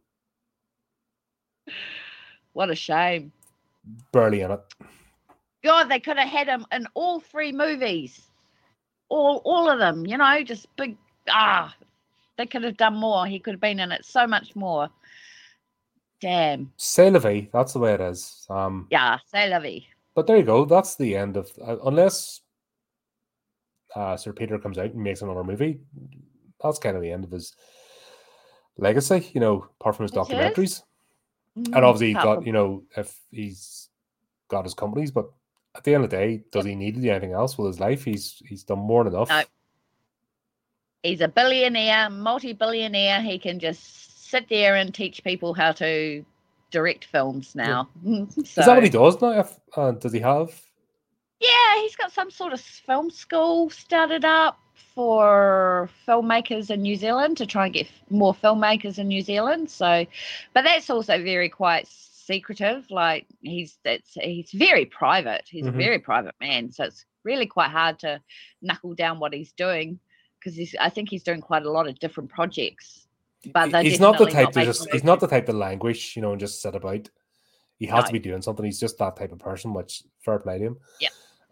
What a shame. Barely in it. God, they could have had him in all 3 movies. All of them, just big. They could have done more. He could have been in it so much more. Damn. C'est la vie. That's the way it is. Yeah, c'est la vie. But there you go. That's the end of unless Sir Peter comes out and makes another movie. That's kind of the end of his legacy, apart from his documentaries. And obviously, he got, if he's got his companies, but at the end of the day, does he need to do anything else with his life? He's done more than enough. No. He's a billionaire, multi-billionaire. He can just sit there and teach people how to direct films now. Yeah. Is that what he does now? Does he have? Yeah, he's got some sort of film school started up for filmmakers in New Zealand to try and get more filmmakers in New Zealand. So, but that's also very quite secretive. Like he's very private. He's a very private man. So it's really quite hard to knuckle down what he's doing because I think he's doing quite a lot of different projects. But he's not the type he's not the type to languish, and just sit about. He has to be doing something. He's just that type of person, which fair play to him. Yeah.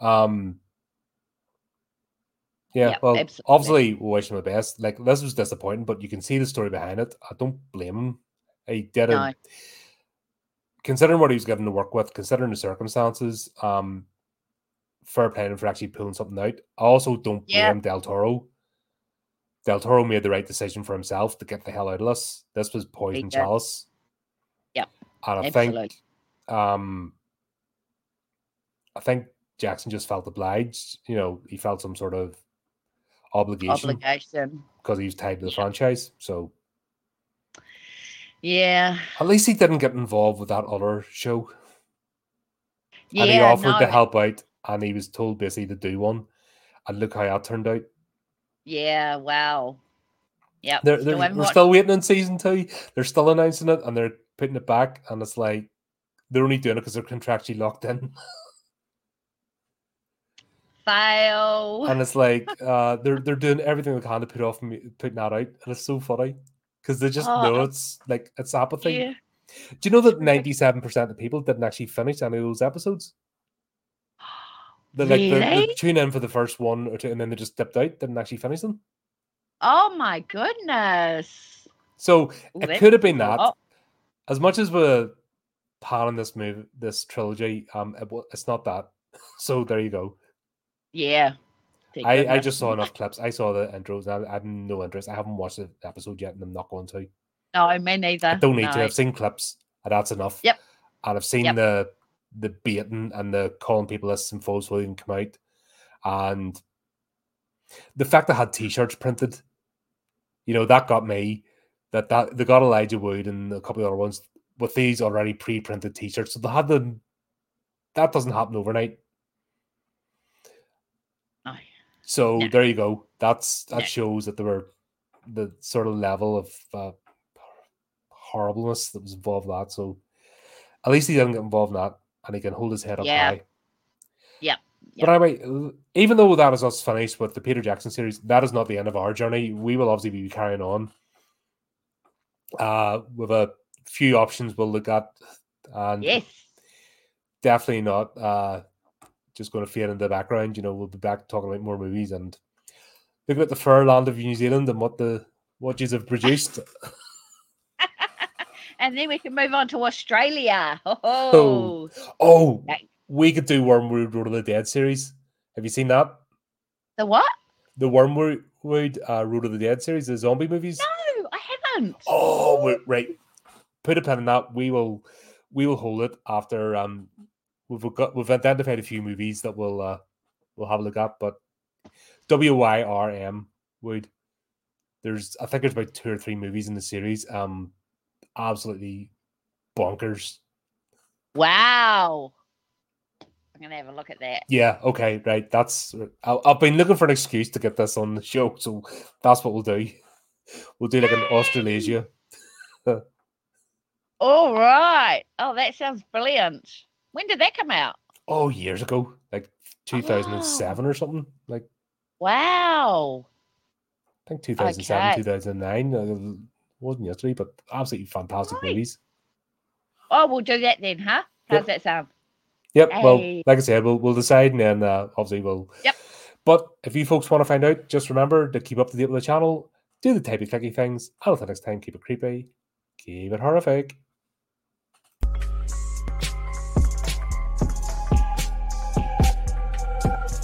Yeah, well, absolutely. Obviously, we wish him the best. Like, this was disappointing, but you can see the story behind it. I don't blame him. He did it. Considering what he was given to work with, considering the circumstances, fair play him for actually pulling something out. I also don't blame Del Toro. Del Toro made the right decision for himself to get the hell out of this. This was poison chalice. Yeah, and I think Jackson just felt obliged. He felt some sort of obligation because he was tied to the franchise. So, yeah, at least he didn't get involved with that other show. Yeah, and he offered to help out, and he was told basically to do one. And look how that turned out. Yeah, wow. Yeah, we're still waiting on season 2. They're still announcing it, and they're putting it back, and it's like they're only doing it because they're contractually locked in. Fail. And it's like they're doing everything they can to put off putting that out, and it's so funny because they just know it's apathy. Yeah. Do you know that 97% of people didn't actually finish any of those episodes? They tune in for the first 1 or 2, and then they just dipped out, didn't actually finish them. Oh my goodness! So it could have been that. As much as we're panning this trilogy, it's not that. So there you go. Yeah. I just saw enough clips. I saw the intros. I have no interest. I haven't watched the episode yet, and I'm not going to. No, me neither. I don't need to. I've seen clips, and that's enough. Yep. And I've seen the the baiting and the calling people lists and false William come out, and the fact they had T-shirts printed, that got me. That they got Elijah Wood and a couple of other ones with these already pre-printed T-shirts, so they had them. That doesn't happen overnight. Oh, so no. There you go. That shows that there were the sort of level of horribleness that was involved in that. So at least he didn't get involved in that, and he can hold his head up high. Yep. But anyway, even though that is us finished with the Peter Jackson series, that is not the end of our journey. We will obviously be carrying on with a few options we'll look at, and yes, definitely not just going to fade into the background. We'll be back talking about more movies and looking at the fair land of New Zealand and what you have produced. And then we can move on to Australia. We could do Wormwood Road of the Dead series. Have you seen that? The what? The Wormwood Road of the Dead series, the zombie movies. No, I haven't. Oh, right. Put a pin in that. We will hold it after. We've identified a few movies that we'll have a look at, but WYRM would. I think there's about 2 or 3 movies in the series. Absolutely bonkers. Wow. I'm gonna have a look at that. Yeah, okay, right. I've been looking for an excuse to get this on the show, so that's what we'll do. We'll do like an Australasia. All right. Oh, that sounds brilliant. When did that come out? Oh, years ago, like 2007 or something. Like, wow. I think 2007, 2009. It wasn't yesterday, but absolutely fantastic movies. Oh, we'll do that then, huh? How's that sound? Yep. Hey. Well, like I said, we'll decide, and then obviously we'll. Yep. But if you folks want to find out, just remember to keep up to date with the channel, do the typey clicky things. Until next time, keep it creepy, keep it horrific.